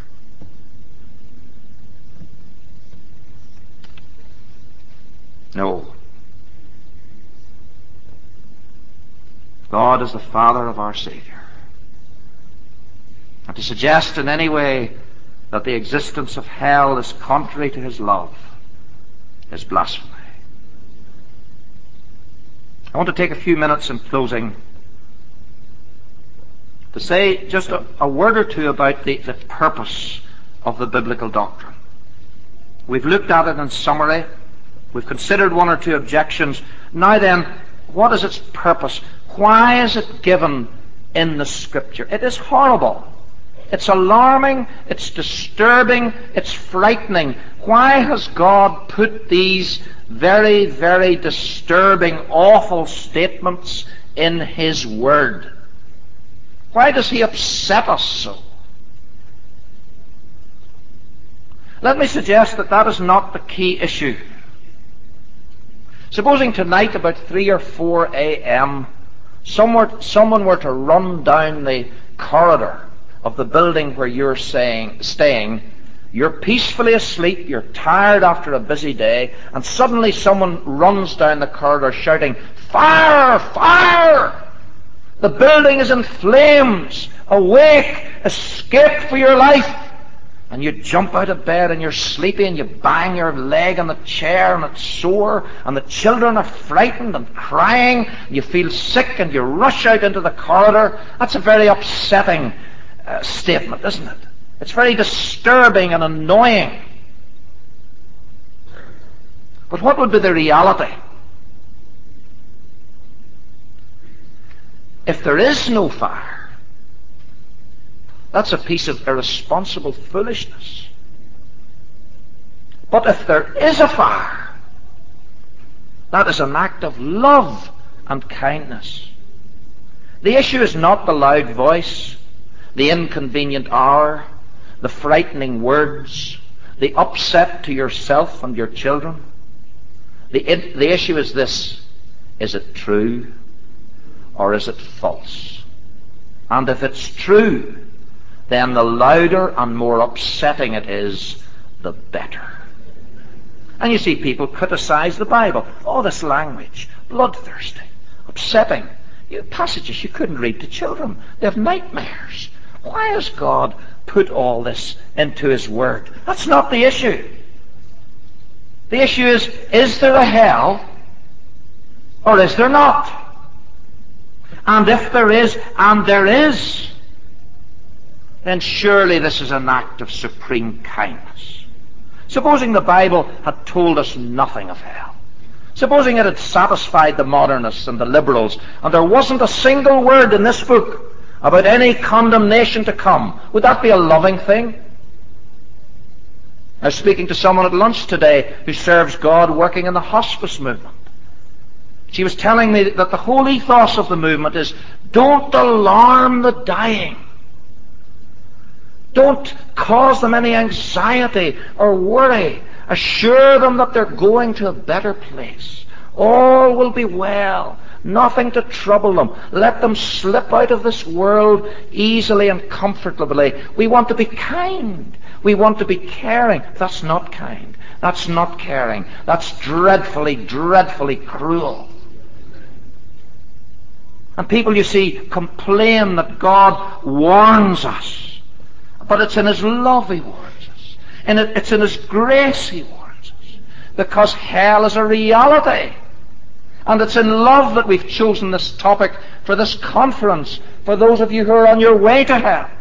No. God is the Father of our Savior. And to suggest in any way that the existence of hell is contrary to his love is blasphemy. I want to take a few minutes in closing to say just a, a word or two about the, the purpose of the biblical doctrine. We've looked at it in summary. We've considered one or two objections. Now then, what is its purpose? Why is it given in the Scripture? It is horrible. It's alarming. It's disturbing. It's frightening. Why has God put these very, very disturbing, awful statements in his Word? Why does he upset us so? Let me suggest that that is not the key issue. Supposing tonight about three or four a.m. Somewhere, someone were to run down the corridor of the building where you're saying, staying, you're peacefully asleep, you're tired after a busy day, and suddenly someone runs down the corridor shouting, fire! Fire! The building is in flames! Awake! Escape for your life! And you jump out of bed and you're sleepy and you bang your leg on the chair and it's sore and the children are frightened and crying and you feel sick and you rush out into the corridor. That's a very upsetting uh, statement, isn't it? It's very disturbing and annoying. But what would be the reality? If there is no fire, that's a piece of irresponsible foolishness. But if there is a fire, that is an act of love and kindness. The issue is not the loud voice, the inconvenient hour, the frightening words, the upset to yourself and your children. The, the issue is this: is it true or is it false? And if it's true, then the louder and more upsetting it is, the better. And you see people criticize the Bible. Oh, this language, bloodthirsty, upsetting. You, passages you couldn't read to children. They have nightmares. Why has God put all this into his Word? That's not the issue. The issue is, is there a hell or is there not? And if there is, and there is, then surely this is an act of supreme kindness. Supposing the Bible had told us nothing of hell. Supposing it had satisfied the modernists and the liberals, and there wasn't a single word in this book about any condemnation to come. Would that be a loving thing? I was speaking to someone at lunch today who serves God working in the hospice movement. She was telling me that the whole ethos of the movement is, don't alarm the dying. Don't cause them any anxiety or worry. Assure them that they're going to a better place. All will be well. Nothing to trouble them. Let them slip out of this world easily and comfortably. We want to be kind. We want to be caring. That's not kind. That's not caring. That's dreadfully, dreadfully cruel. And people, you see, complain that God warns us. But it's in His love He warns us. And it's in His grace He warns us. Because hell is a reality. And it's in love that we've chosen this topic for this conference, for those of you who are on your way to hell.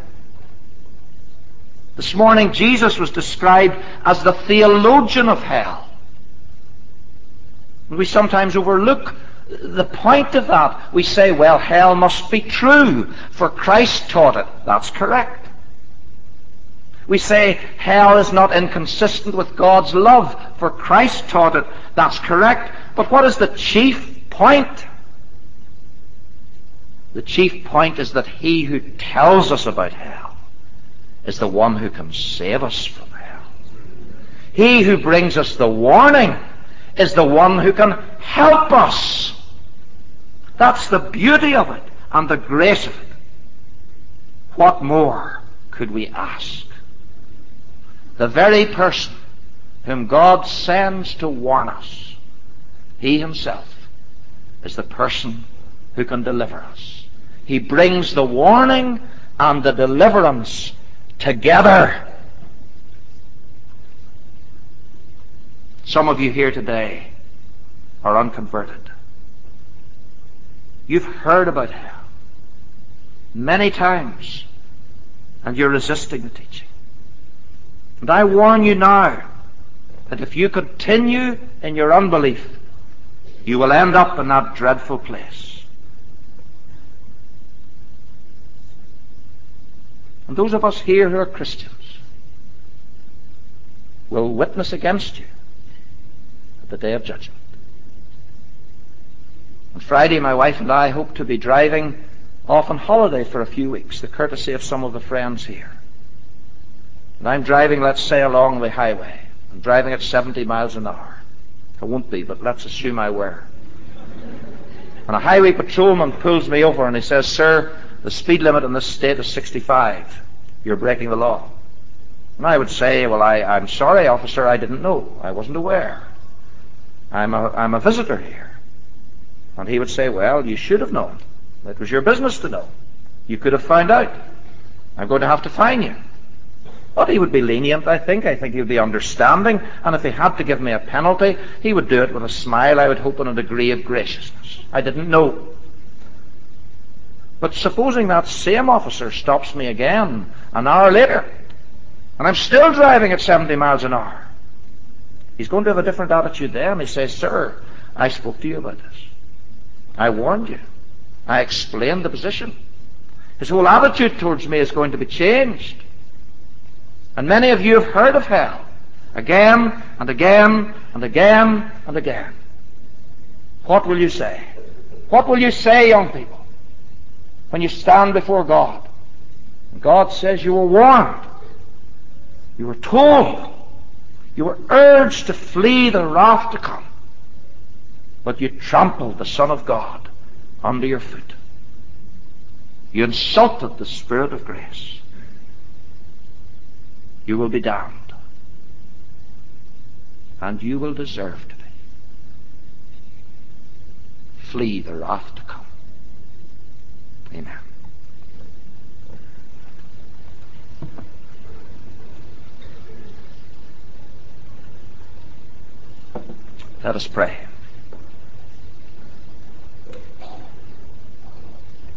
This morning, Jesus was described as the theologian of hell. And we sometimes overlook the point of that. We say, well, hell must be true, for Christ taught it. That's correct. We say hell is not inconsistent with God's love, for Christ taught it. That's correct. But what is the chief point? The chief point is that He who tells us about hell is the one who can save us from hell. He who brings us the warning is the one who can help us. That's the beauty of it and the grace of it. What more could we ask? The very person whom God sends to warn us, He Himself is the person who can deliver us. He brings the warning and the deliverance together. Some of you here today are unconverted. You've heard about hell many times, and you're resisting the teaching. And I warn you now that if you continue in your unbelief, you will end up in that dreadful place. And those of us here who are Christians will witness against you at the day of judgment. On Friday, my wife and I hope to be driving off on holiday for a few weeks, the courtesy of some of the friends here. And I'm driving, let's say, along the highway. I'm driving at seventy miles an hour. I won't be, but let's assume I were. And a highway patrolman pulls me over and he says, "Sir, the speed limit in this state is sixty-five. You're breaking the law." And I would say, "Well, I, I'm sorry, officer, I didn't know. I wasn't aware. I'm a, I'm a visitor here." And he would say, "Well, you should have known. It was your business to know. You could have found out. I'm going to have to fine you." But he would be lenient, I think. I think he would be understanding. And if he had to give me a penalty, he would do it with a smile, I would hope, and a degree of graciousness. I didn't know. But supposing that same officer stops me again an hour later, and I'm still driving at seventy miles an hour, he's going to have a different attitude then. He says, "Sir, I spoke to you about this. I warned you. I explained the position." His whole attitude towards me is going to be changed. And many of you have heard of hell again and again and again and again. What will you say? What will you say, young people, when you stand before God? And God says you were warned. You were told. You were urged to flee the wrath to come. But you trampled the Son of God under your foot. You insulted the Spirit of grace. You will be damned. And you will deserve to be. Flee the wrath to come. Amen. Let us pray.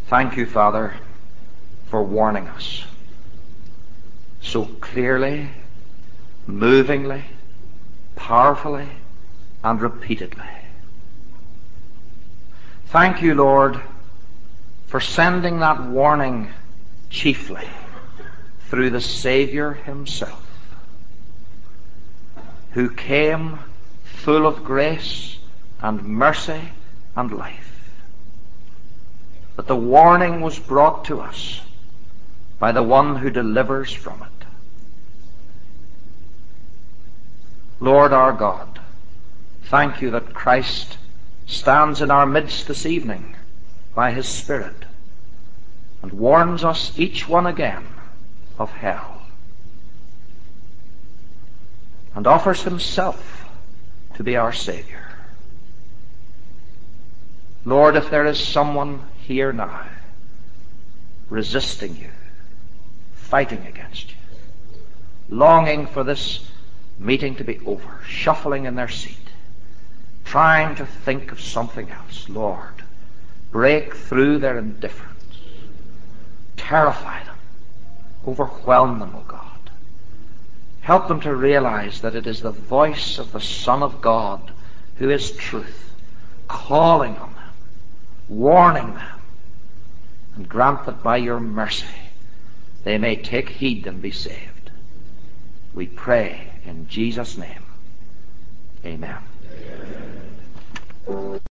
Thank you, Father, for warning us so clearly, movingly, powerfully, and repeatedly. Thank you, Lord, for sending that warning chiefly through the Savior himself, who came full of grace and mercy and life. But the warning was brought to us by the one who delivers from it. Lord our God, thank you that Christ stands in our midst this evening by his Spirit and warns us each one again of hell and offers himself to be our Savior. Lord, if there is someone here now resisting you, fighting against you, longing for this meeting to be over, shuffling in their seat, trying to think of something else, Lord, break through their indifference, terrify them, overwhelm them, O God. Help them to realize that it is the voice of the Son of God who is truth, calling on them, warning them, and grant that by your mercy they may take heed and be saved. We pray in Jesus' name. Amen. Amen.